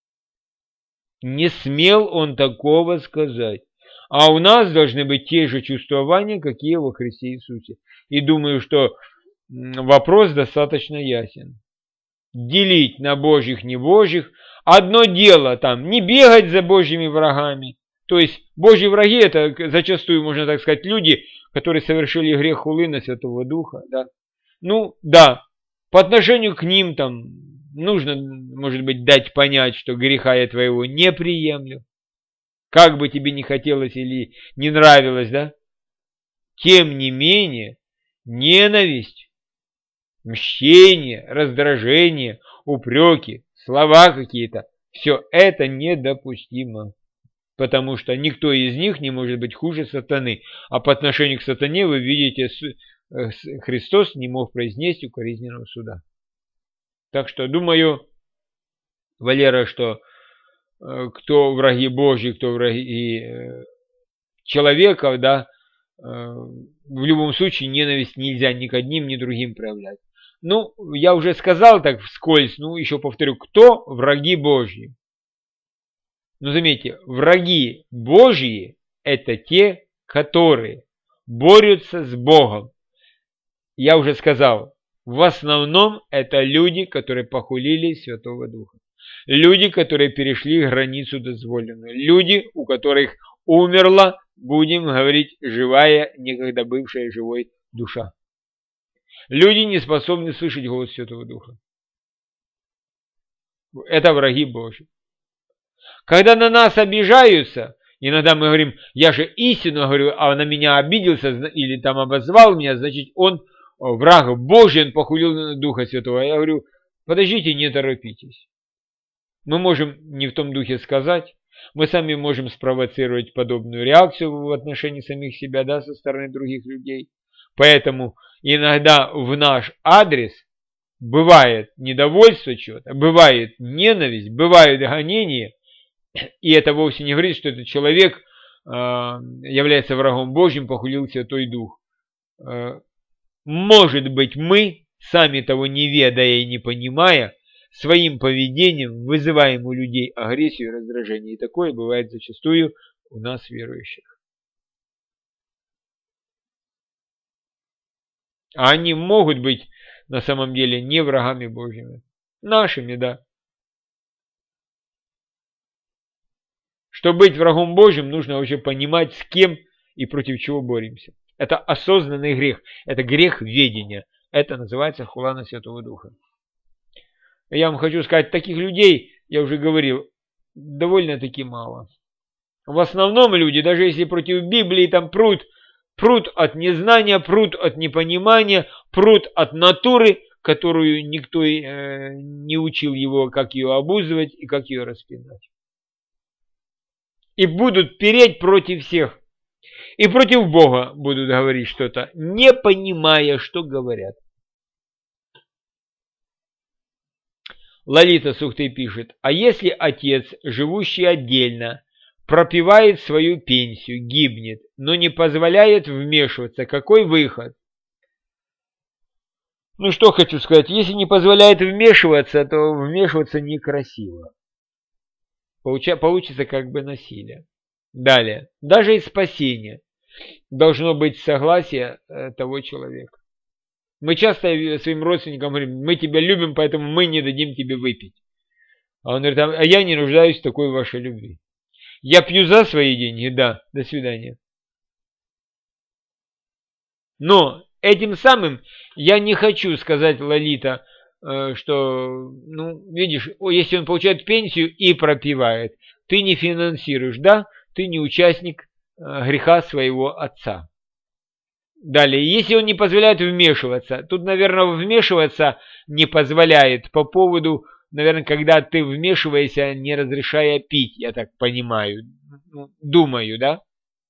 Не смел он такого сказать. А у нас должны быть те же чувствования, какие во Христе Иисусе. И думаю, что вопрос достаточно ясен. Делить на Божьих, не Божьих. Одно дело там, не бегать за Божьими врагами. То есть Божьи враги, это зачастую, можно так сказать, люди, которые совершили грех хулы на Святого Духа. Да? Ну, да, по отношению к ним там нужно, может быть, дать понять, что греха я твоего не приемлю. Как бы тебе ни хотелось или не нравилось, да? Тем не менее, ненависть, мщение, раздражение, упреки, слова какие-то, все это недопустимо. Потому что никто из них не может быть хуже сатаны. А по отношению к сатане вы видите, Христос не мог произнести укоризненного суда. Так что думаю, Валера, что кто враги Божьи, кто враги человеков, да, в любом случае ненависть нельзя ни к одним, ни к другим проявлять. Ну, я уже сказал так вскользь, ну, еще повторю, кто враги Божьи? Ну, заметьте, враги Божьи – это те, которые борются с Богом. Я уже сказал, в основном это люди, которые похулили Святого Духа. Люди, которые перешли границу дозволенную. Люди, у которых умерла, будем говорить, живая, некогда бывшая живой душа. Люди, не способны слышать голос Святого Духа. Это враги Божьи. Когда на нас обижаются, иногда мы говорим, я же истину говорю, а на меня обиделся или там обозвал меня, значит он враг Божий, он похулил Духа Святого. Я говорю, подождите, не торопитесь. Мы можем не в том духе сказать, мы сами можем спровоцировать подобную реакцию в отношении самих себя, да, со стороны других людей. Поэтому иногда в наш адрес бывает недовольство чего-то, бывает ненависть, бывают гонения, и это вовсе не говорит, что этот человек э, является врагом Божьим, похулил Святой Дух. Э, может быть, мы, сами того не ведая и не понимая, своим поведением вызываем у людей агрессию и раздражение. И такое бывает зачастую у нас верующих. А они могут быть на самом деле не врагами Божьими. Нашими, да. Чтобы быть врагом Божьим, нужно вообще понимать, с кем и против чего боремся. Это осознанный грех. Это грех ведения. Это называется хула на Святого Духа. Я вам хочу сказать, таких людей, я уже говорил, довольно-таки мало. В основном люди, даже если против Библии там прут, прут от незнания, прут от непонимания, прут от натуры, которую никто э, не учил его, как ее обуздывать и как ее распинать. И будут переть против всех. И против Бога будут говорить что-то, не понимая, что говорят. Лолита Сухты пишет, а если отец, живущий отдельно, пропивает свою пенсию, гибнет, но не позволяет вмешиваться, какой выход? Ну что хочу сказать, если не позволяет вмешиваться, то вмешиваться некрасиво. Получа, получится как бы насилие. Далее, даже и спасение должно быть согласие того человека. Мы часто своим родственникам говорим, мы тебя любим, поэтому мы не дадим тебе выпить. А он говорит, а я не нуждаюсь в такой вашей любви. Я пью за свои деньги, да, до свидания. Но этим самым я не хочу сказать, Лолита, что, ну, видишь, если он получает пенсию и пропивает, ты не финансируешь, да, ты не участник греха своего отца. Далее, если он не позволяет вмешиваться, тут, наверное, вмешиваться не позволяет по поводу, наверное, когда ты вмешиваешься, не разрешая пить, я так понимаю, думаю, да?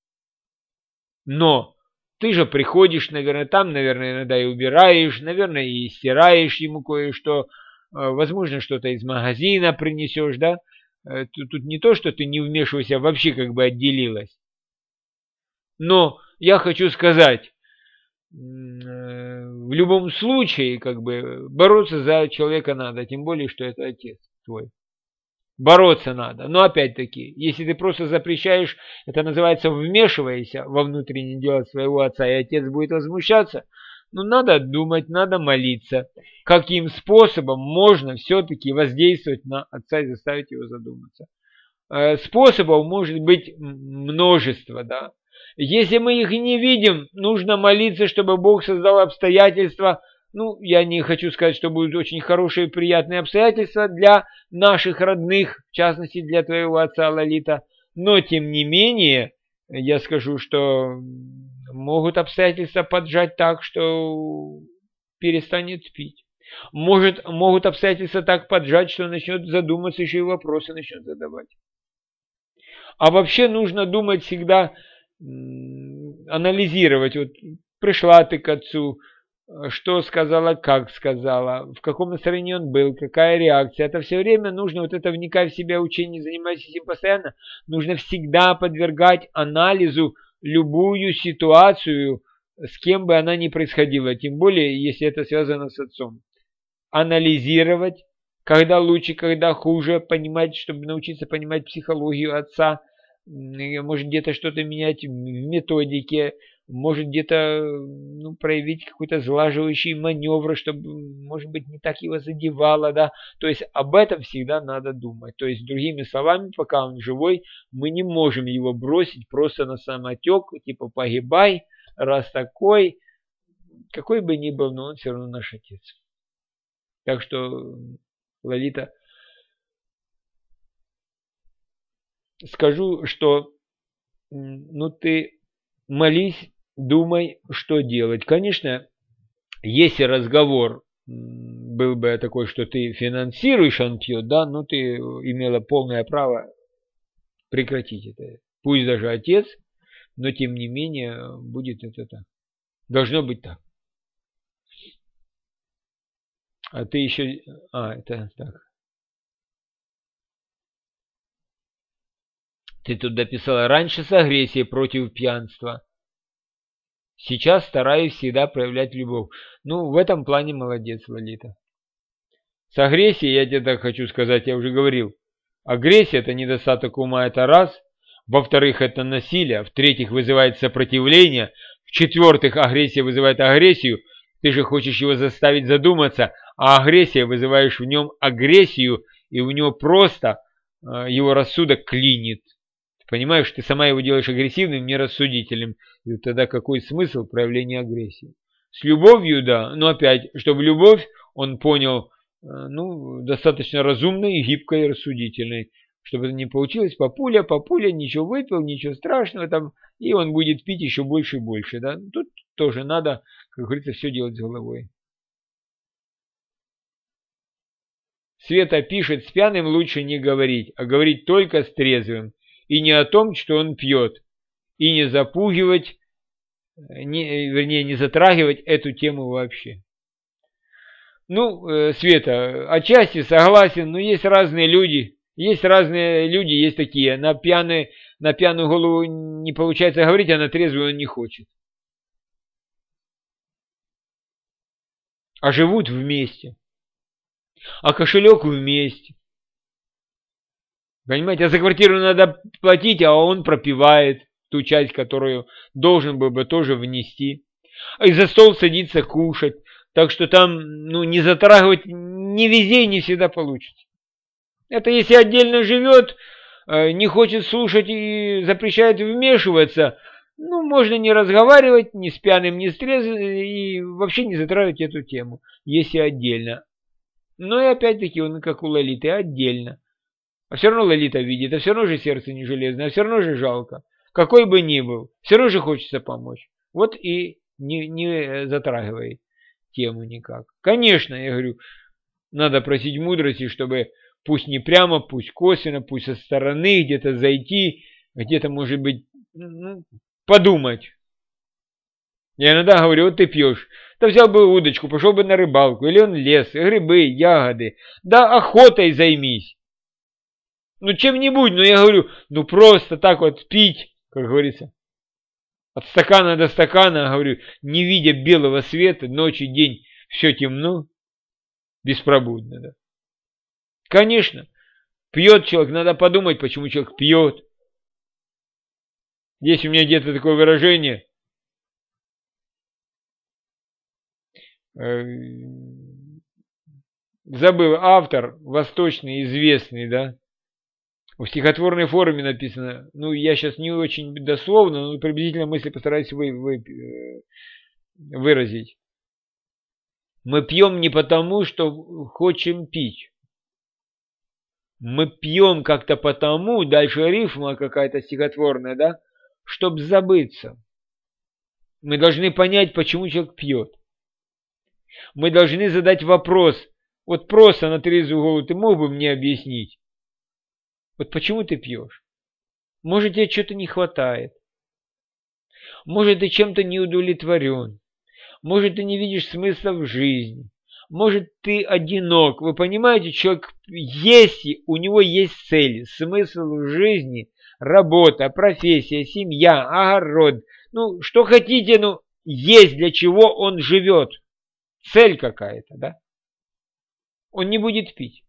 Но ты же приходишь, наверное, там, наверное, иногда и убираешь, наверное, и стираешь ему кое-что, возможно, что-то из магазина принесешь, да? Тут, тут не то, что ты не вмешиваешься, вообще как бы отделилась. Но я хочу сказать, в любом случае, как бы, бороться за человека надо, тем более, что это отец твой. Бороться надо. Но опять-таки, если ты просто запрещаешь, это называется вмешивайся во внутреннее дело своего отца, и отец будет возмущаться, ну надо думать, надо молиться, каким способом можно все-таки воздействовать на отца и заставить его задуматься. Способов может быть множество, да. Если мы их не видим, нужно молиться, чтобы Бог создал обстоятельства. Ну, я не хочу сказать, что будут очень хорошие и приятные обстоятельства для наших родных, в частности для твоего отца, Лолита. Но, тем не менее, я скажу, что могут обстоятельства поджать так, что перестанет пить. Может, могут обстоятельства так поджать, что начнет задуматься, еще и вопросы начнет задавать. А вообще нужно думать всегда, анализировать, вот пришла ты к отцу, что сказала, как сказала, в каком настроении он был, какая реакция. Это все время нужно, вот это вникать в себя учение, занимаясь этим постоянно, нужно всегда подвергать анализу любую ситуацию, с кем бы она ни происходила, тем более, если это связано с отцом. Анализировать, когда лучше, когда хуже, понимать, чтобы научиться понимать психологию отца, может где-то что-то менять в методике, может где-то ну, проявить какой-то сглаживающий маневр, чтобы, может быть, не так его задевало, да. То есть об этом всегда надо думать. То есть, другими словами, пока он живой, мы не можем его бросить просто на самотек, типа погибай, раз такой, какой бы ни был, но он все равно наш отец. Так что, Лолита, скажу, что ну ты молись, думай, что делать. Конечно, если разговор был бы такой, что ты финансируешь Анпьет, да, ну ты имела полное право прекратить это. Пусть даже отец, но тем не менее будет это так. Должно быть так. А ты еще... А, это так. Ты тут дописала: раньше с агрессией против пьянства. Сейчас стараюсь всегда проявлять любовь. Ну, в этом плане молодец, Лолита. С агрессией, я тебе так хочу сказать, я уже говорил. Агрессия – это недостаток ума, это раз. Во-вторых, это насилие. В-третьих, вызывает сопротивление. В-четвертых, агрессия вызывает агрессию. Ты же хочешь его заставить задуматься. А агрессия, вызываешь в нем агрессию, и у него просто э, его рассудок клинит. Понимаешь, ты сама его делаешь агрессивным, нерассудительным. И тогда какой смысл проявления агрессии? С любовью, да, но опять, чтобы любовь он понял, ну, достаточно разумной, и гибкой, и рассудительной. Чтобы это не получилось папуля, папуля, ничего выпил, ничего страшного там, и он будет пить еще больше и больше, да. Тут тоже надо, как говорится, все делать с головой. Света пишет: с пьяным лучше не говорить, а говорить только с трезвым. И не о том, что он пьет. И не запугивать, не, вернее, не затрагивать эту тему вообще. Ну, Света, отчасти согласен, но есть разные люди. Есть разные люди, есть такие. На, пьяный, на пьяную голову не получается говорить, а на трезвую он не хочет. А живут вместе. А кошелек вместе. Понимаете, а за квартиру надо платить, а он пропивает ту часть, которую должен был бы тоже внести. И за стол садиться кушать. Так что там, ну, не затрагивать ни везде, не всегда получится. Это если отдельно живет, не хочет слушать и запрещает вмешиваться, ну, можно не разговаривать ни с пьяным, ни с трезвым, и вообще не затрагивать эту тему, если отдельно. Но и опять-таки он, как у Лолиты, отдельно. А все равно Лолита видит, а все равно же сердце не железное, а все равно же жалко. Какой бы ни был, все равно же хочется помочь. Вот и не, не затрагивай тему никак. Конечно, я говорю, надо просить мудрости, чтобы пусть не прямо, пусть косвенно, пусть со стороны где-то зайти, где-то, может быть, ну, подумать. Я иногда говорю: вот ты пьешь, да взял бы удочку, пошел бы на рыбалку, или он лес, грибы, ягоды, да охотой займись. Ну, чем-нибудь, но я говорю, ну, просто так вот пить, как говорится, от стакана до стакана, говорю, не видя белого света, ночь и день, все темно, беспробудно, да. Конечно, пьет человек, надо подумать, почему человек пьет. Есть у меня где-то такое выражение, забыл автор, восточный, известный, да. В стихотворной форме написано, ну, я сейчас не очень дословно, но приблизительно мысли постараюсь вы, вы, выразить. Мы пьем не потому, что хотим пить. Мы пьем как-то потому, дальше рифма какая-то стихотворная, да, чтобы забыться. Мы должны понять, почему человек пьет. Мы должны задать вопрос, вот просто на трезвую голову, ты мог бы мне объяснить? Вот почему ты пьешь? Может, тебе что-то не хватает. Может, ты чем-то не удовлетворен. Может, ты не видишь смысла в жизни. Может, ты одинок. Вы понимаете, человек, если у него есть цель, смысл в жизни, работа, профессия, семья, огород. Ну, что хотите, ну, есть для чего он живет. Цель какая-то, да? Он не будет пить.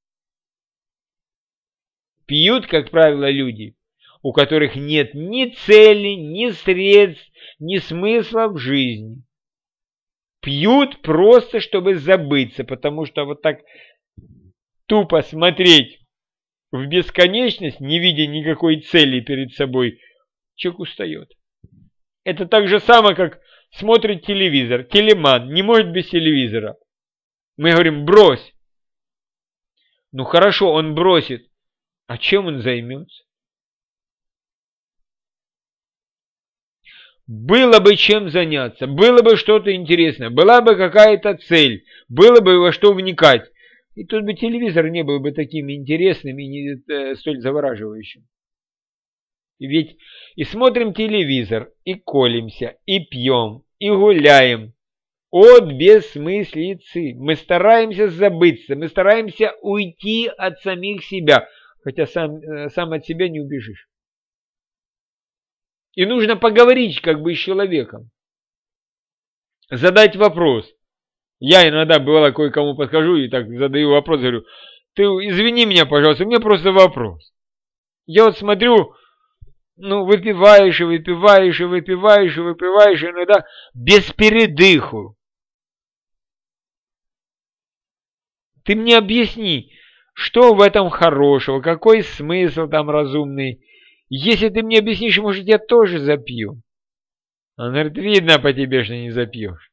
Пьют, как правило, люди, у которых нет ни цели, ни средств, ни смысла в жизни. Пьют просто, чтобы забыться, потому что вот так тупо смотреть в бесконечность, не видя никакой цели перед собой, человек устает. Это так же самое, как смотрит телевизор. Телеман не может без телевизора. Мы говорим, брось. Ну хорошо, он бросит. А чем он займется? Было бы чем заняться, было бы что-то интересное, была бы какая-то цель, было бы во что вникать. И тут бы телевизор не был бы таким интересным и не э, столь завораживающим. И ведь и смотрим телевизор, и колемся, и пьем, и гуляем от бессмыслицы. Мы стараемся забыться, мы стараемся уйти от самих себя, хотя сам, э, сам от себя не убежишь. И нужно поговорить как бы с человеком. Задать вопрос. Я иногда бывало кое-кому подхожу и так задаю вопрос, говорю, ты извини меня, пожалуйста, у меня просто вопрос. Я вот смотрю, ну, выпиваешь и выпиваешь и выпиваешь и выпиваешь, и иногда без передыху. Ты мне объясни, что в этом хорошего, какой смысл там разумный. Если ты мне объяснишь, может, я тоже запью. Он говорит, видно по тебе, что не запьешь.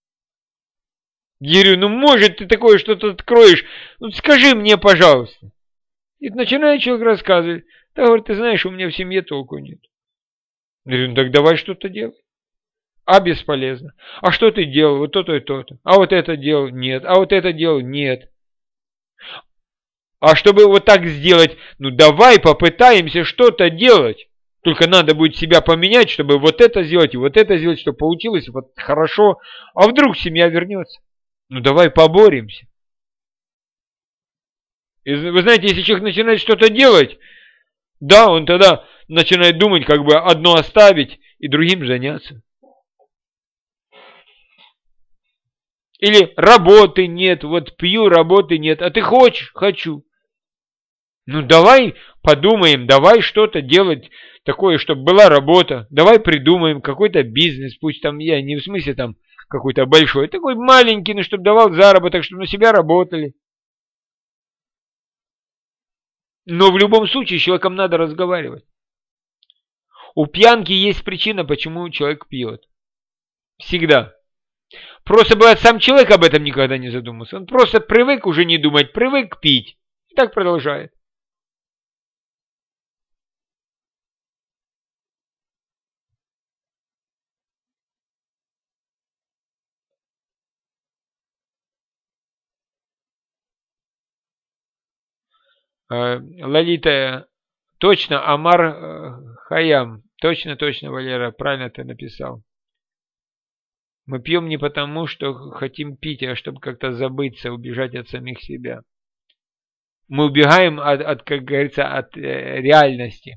Я говорю, ну может ты такое что-то откроешь, ну скажи мне, пожалуйста. И начинает человек рассказывать. Да, говорит, ты знаешь, у меня в семье толку нет. Я говорю, ну так давай что-то делай. А бесполезно. А что ты делал? Вот то-то и то-то. А вот это делал? Нет. А вот это делал? Нет. А чтобы вот так сделать, ну давай попытаемся что-то делать. Только надо будет себя поменять, чтобы вот это сделать и вот это сделать, чтобы получилось вот хорошо. А вдруг семья вернется? Ну давай поборемся. И вы знаете, если человек начинает что-то делать, да, он тогда начинает думать, как бы одно оставить и другим заняться. Или работы нет, вот пью, работы нет. А ты хочешь? Хочу. Ну давай подумаем, давай что-то делать такое, чтобы была работа. Давай придумаем какой-то бизнес, пусть там, я не в смысле там какой-то большой, такой маленький, ну чтобы давал заработок, чтобы на себя работали. Но в любом случае с человеком надо разговаривать. У пьянки есть причина, почему человек пьет. Всегда. Просто бывает, сам человек об этом никогда не задумался. Он просто привык уже не думать, привык пить. И так продолжает. Лолита, точно, Амар Хаям. Точно, точно, Валера, правильно ты написал. Мы пьем не потому, что хотим пить, а чтобы как-то забыться, убежать от самих себя. Мы убегаем от, от как говорится, от э, реальности.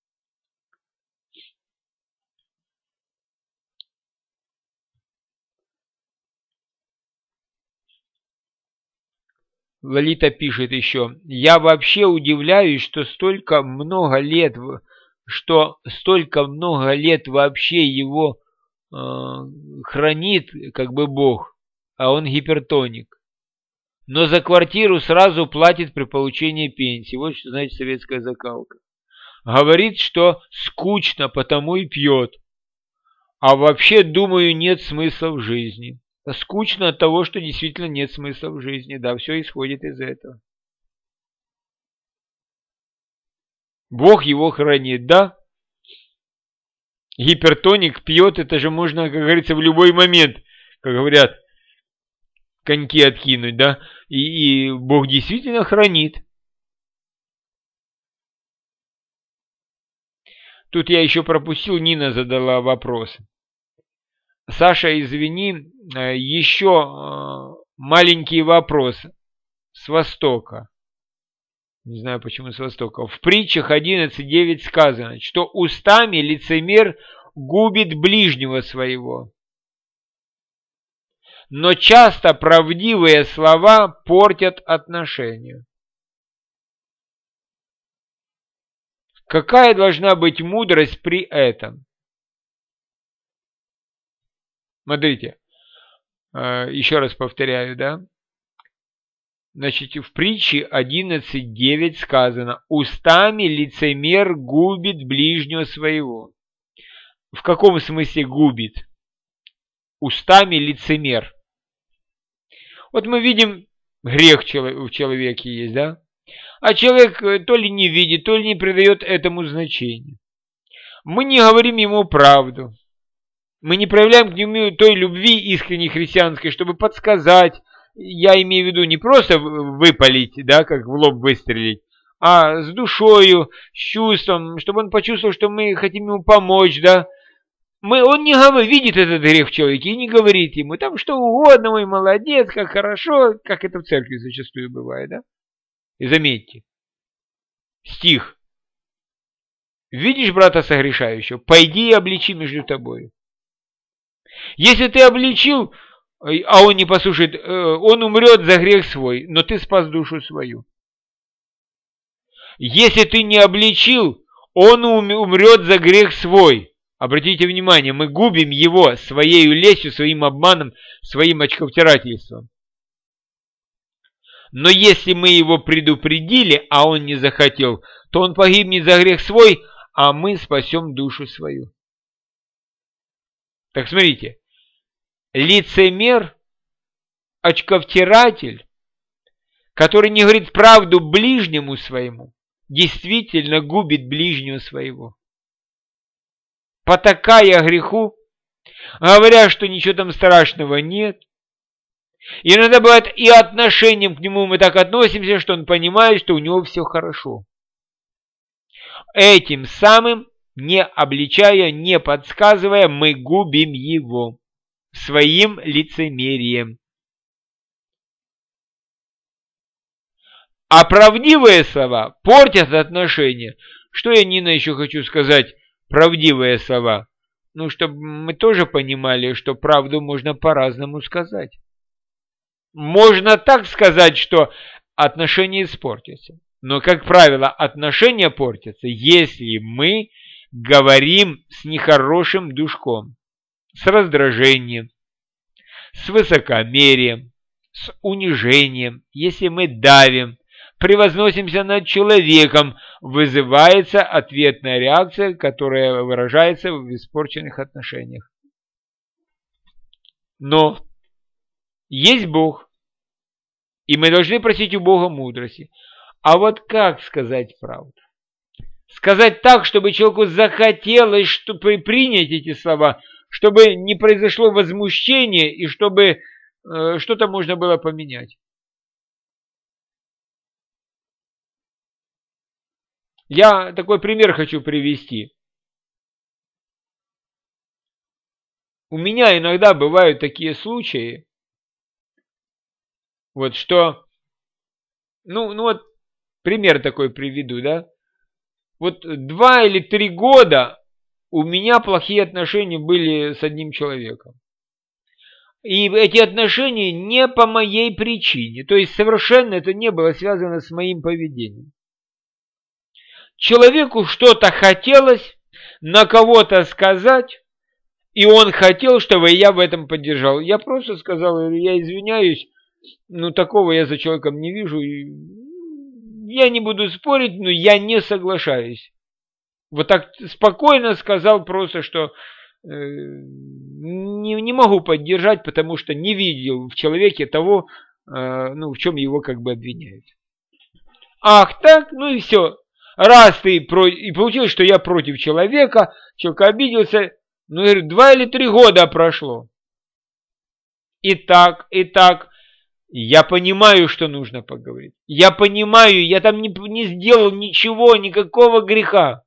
Лолита пишет еще. Я вообще удивляюсь, что столько много лет, что столько много лет вообще его э, хранит, как бы Бог, а он гипертоник. Но за квартиру сразу платит при получении пенсии. Вот что значит советская закалка. Говорит, что скучно, потому и пьет. А вообще, думаю, нет смысла в жизни. Скучно от того, что действительно нет смысла в жизни. Да, все исходит из этого. Бог его хранит, да? Гипертоник пьет, это же можно, как говорится, в любой момент, как говорят, коньки откинуть, да? И, и Бог действительно хранит. Тут я еще пропустил, Нина задала вопрос. Саша, извини, еще маленький вопрос с Востока. не знаю почему с Востока, в притчах одиннадцать девять сказано, что устами лицемер губит ближнего своего. Но часто правдивые слова портят отношения. Какая должна быть мудрость при этом? Смотрите, еще раз повторяю, да? Значит, в притче одиннадцать девять сказано, устами лицемер губит ближнего своего. В каком смысле губит? Устами лицемер. Вот мы видим, грех в человеке есть, да? А человек то ли не видит, то ли не придает этому значения. Мы не говорим ему правду. Мы не проявляем к нему той любви искренней христианской, чтобы подсказать. Я имею в виду не просто выпалить, да, как в лоб выстрелить, а с душою, с чувством, чтобы он почувствовал, что мы хотим ему помочь, да. Мы, он не говорит, видит этот грех в человеке и не говорит ему, там что угодно, мой молодец, как хорошо, как это в церкви зачастую бывает, да. И заметьте, стих. Видишь брата согрешающего, пойди и обличи между тобой. Если ты обличил, а он не послушает, он умрет за грех свой, но ты спас душу свою. Если ты не обличил, он умрет за грех свой. Обратите внимание, мы губим его своей лестью, своим обманом, своим очковтирательством. Но если мы его предупредили, а он не захотел, то он погибнет за грех свой, а мы спасем душу свою. Так смотрите, лицемер, очковтиратель, который не говорит правду ближнему своему, действительно губит ближнего своего. Потакая греху, говоря, что ничего там страшного нет. Иногда бывает и отношением к нему мы так относимся, что он понимает, что у него все хорошо. Этим самым, не обличая, не подсказывая, мы губим его своим лицемерием. А правдивые слова портят отношения. Что я, Нина, еще хочу сказать? Правдивые слова. Ну, чтобы мы тоже понимали, что правду можно по-разному сказать. Можно так сказать, что отношения испортятся. Но, как правило, отношения портятся, если мы говорим с нехорошим душком, с раздражением, с высокомерием, с унижением, если мы давим, превозносимся над человеком, вызывается ответная реакция, которая выражается в испорченных отношениях. Но есть Бог, и мы должны просить у Бога мудрости. А вот как сказать правду? Сказать так, чтобы человеку захотелось, чтобы принять эти слова, чтобы не произошло возмущение и чтобы э, что-то можно было поменять. Я такой пример хочу привести. У меня иногда бывают такие случаи, вот что, ну, ну вот пример такой приведу, да. Вот два или три года у меня плохие отношения были с одним человеком. И эти отношения не по моей причине, то есть совершенно это не было связано с моим поведением. Человеку что-то хотелось на кого-то сказать, и он хотел, чтобы я в этом поддержал. Я просто сказал, я извиняюсь, но такого я за человеком не вижу. Я не буду спорить, но я не соглашаюсь. Вот так спокойно сказал просто, что э, не, не могу поддержать, потому что не видел в человеке того, э, ну, в чем его как бы обвиняют. Ах так, ну и все. Раз ты про... и получилось, что я против человека, человек обиделся, ну, говорю, два или три года прошло. И так, и так. Я понимаю, что нужно поговорить. Я понимаю, я там не, не сделал ничего, никакого греха.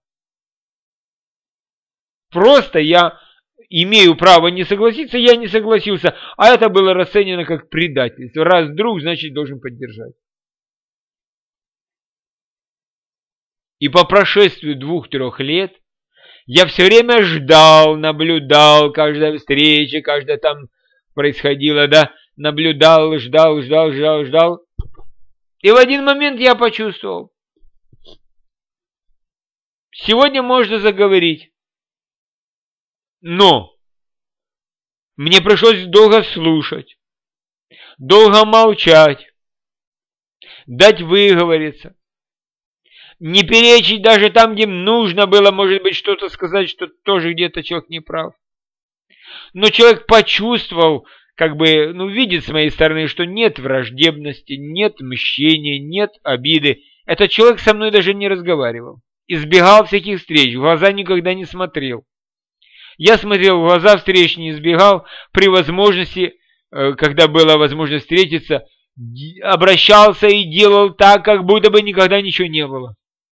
Просто я имею право не согласиться, я не согласился. А это было расценено как предательство. Раз друг, значит, должен поддержать. И по прошествию двух-трех лет я все время ждал, наблюдал, каждая встреча, каждая там происходила, да, наблюдал, ждал, ждал, ждал, ждал. И в один момент я почувствовал, сегодня можно заговорить, но мне пришлось долго слушать, долго молчать, дать выговориться, не перечить даже там, где нужно было, может быть, что-то сказать, что тоже где-то человек не прав. Но человек почувствовал, как бы, ну, видит с моей стороны, что нет враждебности, нет мщения, нет обиды. Этот человек со мной даже не разговаривал. Избегал всяких встреч, в глаза никогда не смотрел. Я смотрел в глаза, встреч не избегал. При возможности, когда была возможность встретиться, обращался и делал так, как будто бы никогда ничего не было.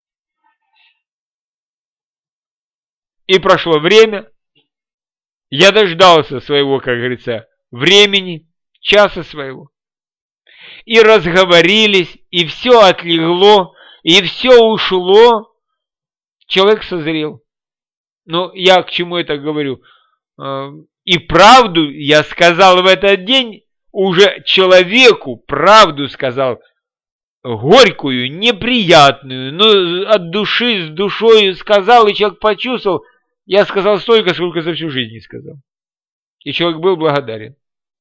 И прошло время. Я дождался своего, как говорится, времени, часа своего. И разговорились, и все отлегло, и все ушло. Человек созрел. Но я к чему это говорю? И правду я сказал в этот день, уже человеку правду сказал, горькую, неприятную, но от души, с душой сказал, и человек почувствовал. Я сказал столько, сколько за всю жизнь не сказал. И человек был благодарен.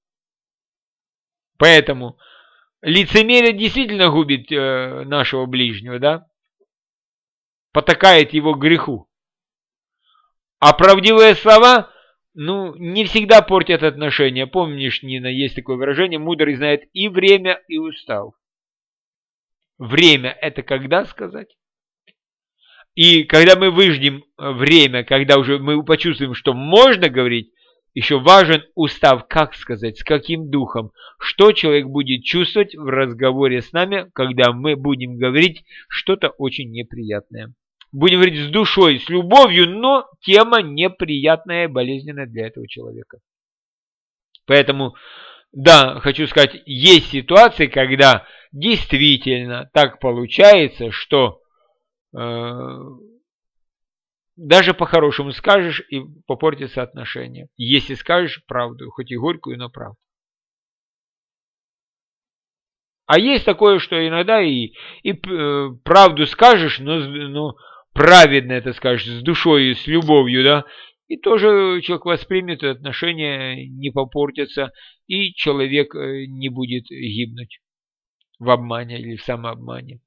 Поэтому лицемерие действительно губит э, нашего ближнего, да? Потакает его греху. А правдивые слова, ну, не всегда портят отношения. Помнишь, Нина, есть такое выражение, мудрый знает и время, и устав. Время – это когда сказать? И когда мы выждем время, когда уже мы почувствуем, что можно говорить, еще важен устав, как сказать, с каким духом, что человек будет чувствовать в разговоре с нами, когда мы будем говорить что-то очень неприятное. Будем говорить с душой, с любовью, но тема неприятная и болезненная для этого человека. Поэтому, да, хочу сказать, есть ситуации, когда действительно так получается, что даже по-хорошему скажешь, и попортится отношения. Если скажешь правду, хоть и горькую, но правду. А есть такое, что иногда и, и э, правду скажешь, но, но праведно это скажешь, с душой, с любовью, да, и тоже человек воспримет, и отношения не попортятся, и человек не будет гибнуть в обмане или в самообмане.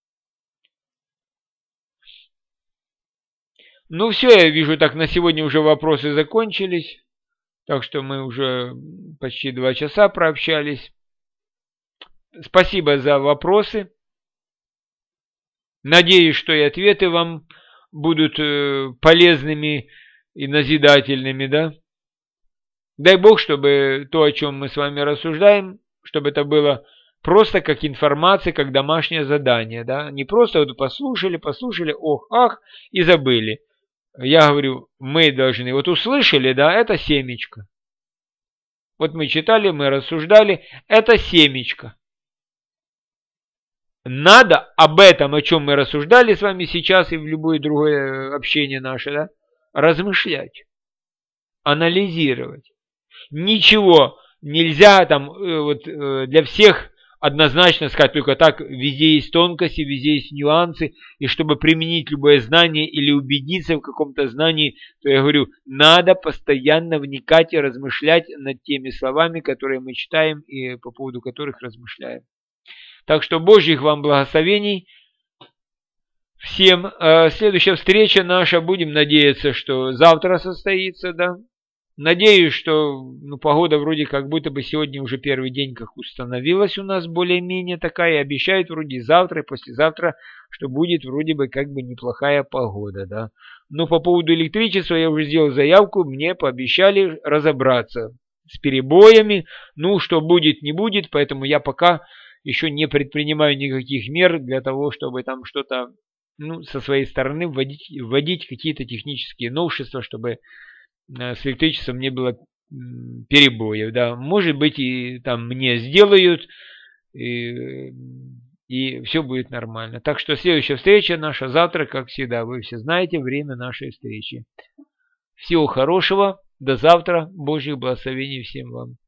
Ну все, я вижу, так на сегодня уже вопросы закончились. Так что мы уже почти два часа прообщались. Спасибо за вопросы. Надеюсь, что и ответы вам будут полезными и назидательными, да? Дай Бог, чтобы то, о чем мы с вами рассуждаем, чтобы это было просто как информация, как домашнее задание, да? Не просто вот послушали, послушали, ох, ах, и забыли. Я говорю, мы должны, вот услышали, да, это семечко. Вот мы читали, мы рассуждали, это семечко. Надо об этом, о чем мы рассуждали с вами сейчас и в любое другое общение наше, да, размышлять, анализировать. Ничего нельзя там вот, для всех однозначно сказать только так, везде есть тонкости, везде есть нюансы, и чтобы применить любое знание или убедиться в каком-то знании, то я говорю, надо постоянно вникать и размышлять над теми словами, которые мы читаем и по поводу которых размышляем. Так что Божьих вам благословений всем. Следующая встреча наша, будем надеяться, что завтра состоится, да. Надеюсь, что ну, погода вроде как будто бы сегодня уже первый день как установилась у нас более-менее такая. И обещают вроде завтра и послезавтра, что будет вроде бы как бы неплохая погода, да. Но по поводу электричества я уже сделал заявку, мне пообещали разобраться с перебоями. Ну, что будет, не будет, поэтому я пока еще не предпринимаю никаких мер для того, чтобы там что-то ну, со своей стороны вводить, вводить какие-то технические новшества, чтобы с электричеством не было перебоев, да, может быть и там мне сделают, и и все будет нормально. Так что следующая встреча наша завтра, как всегда. Вы все знаете время нашей встречи. Всего хорошего. До завтра. Божьих благословений всем вам.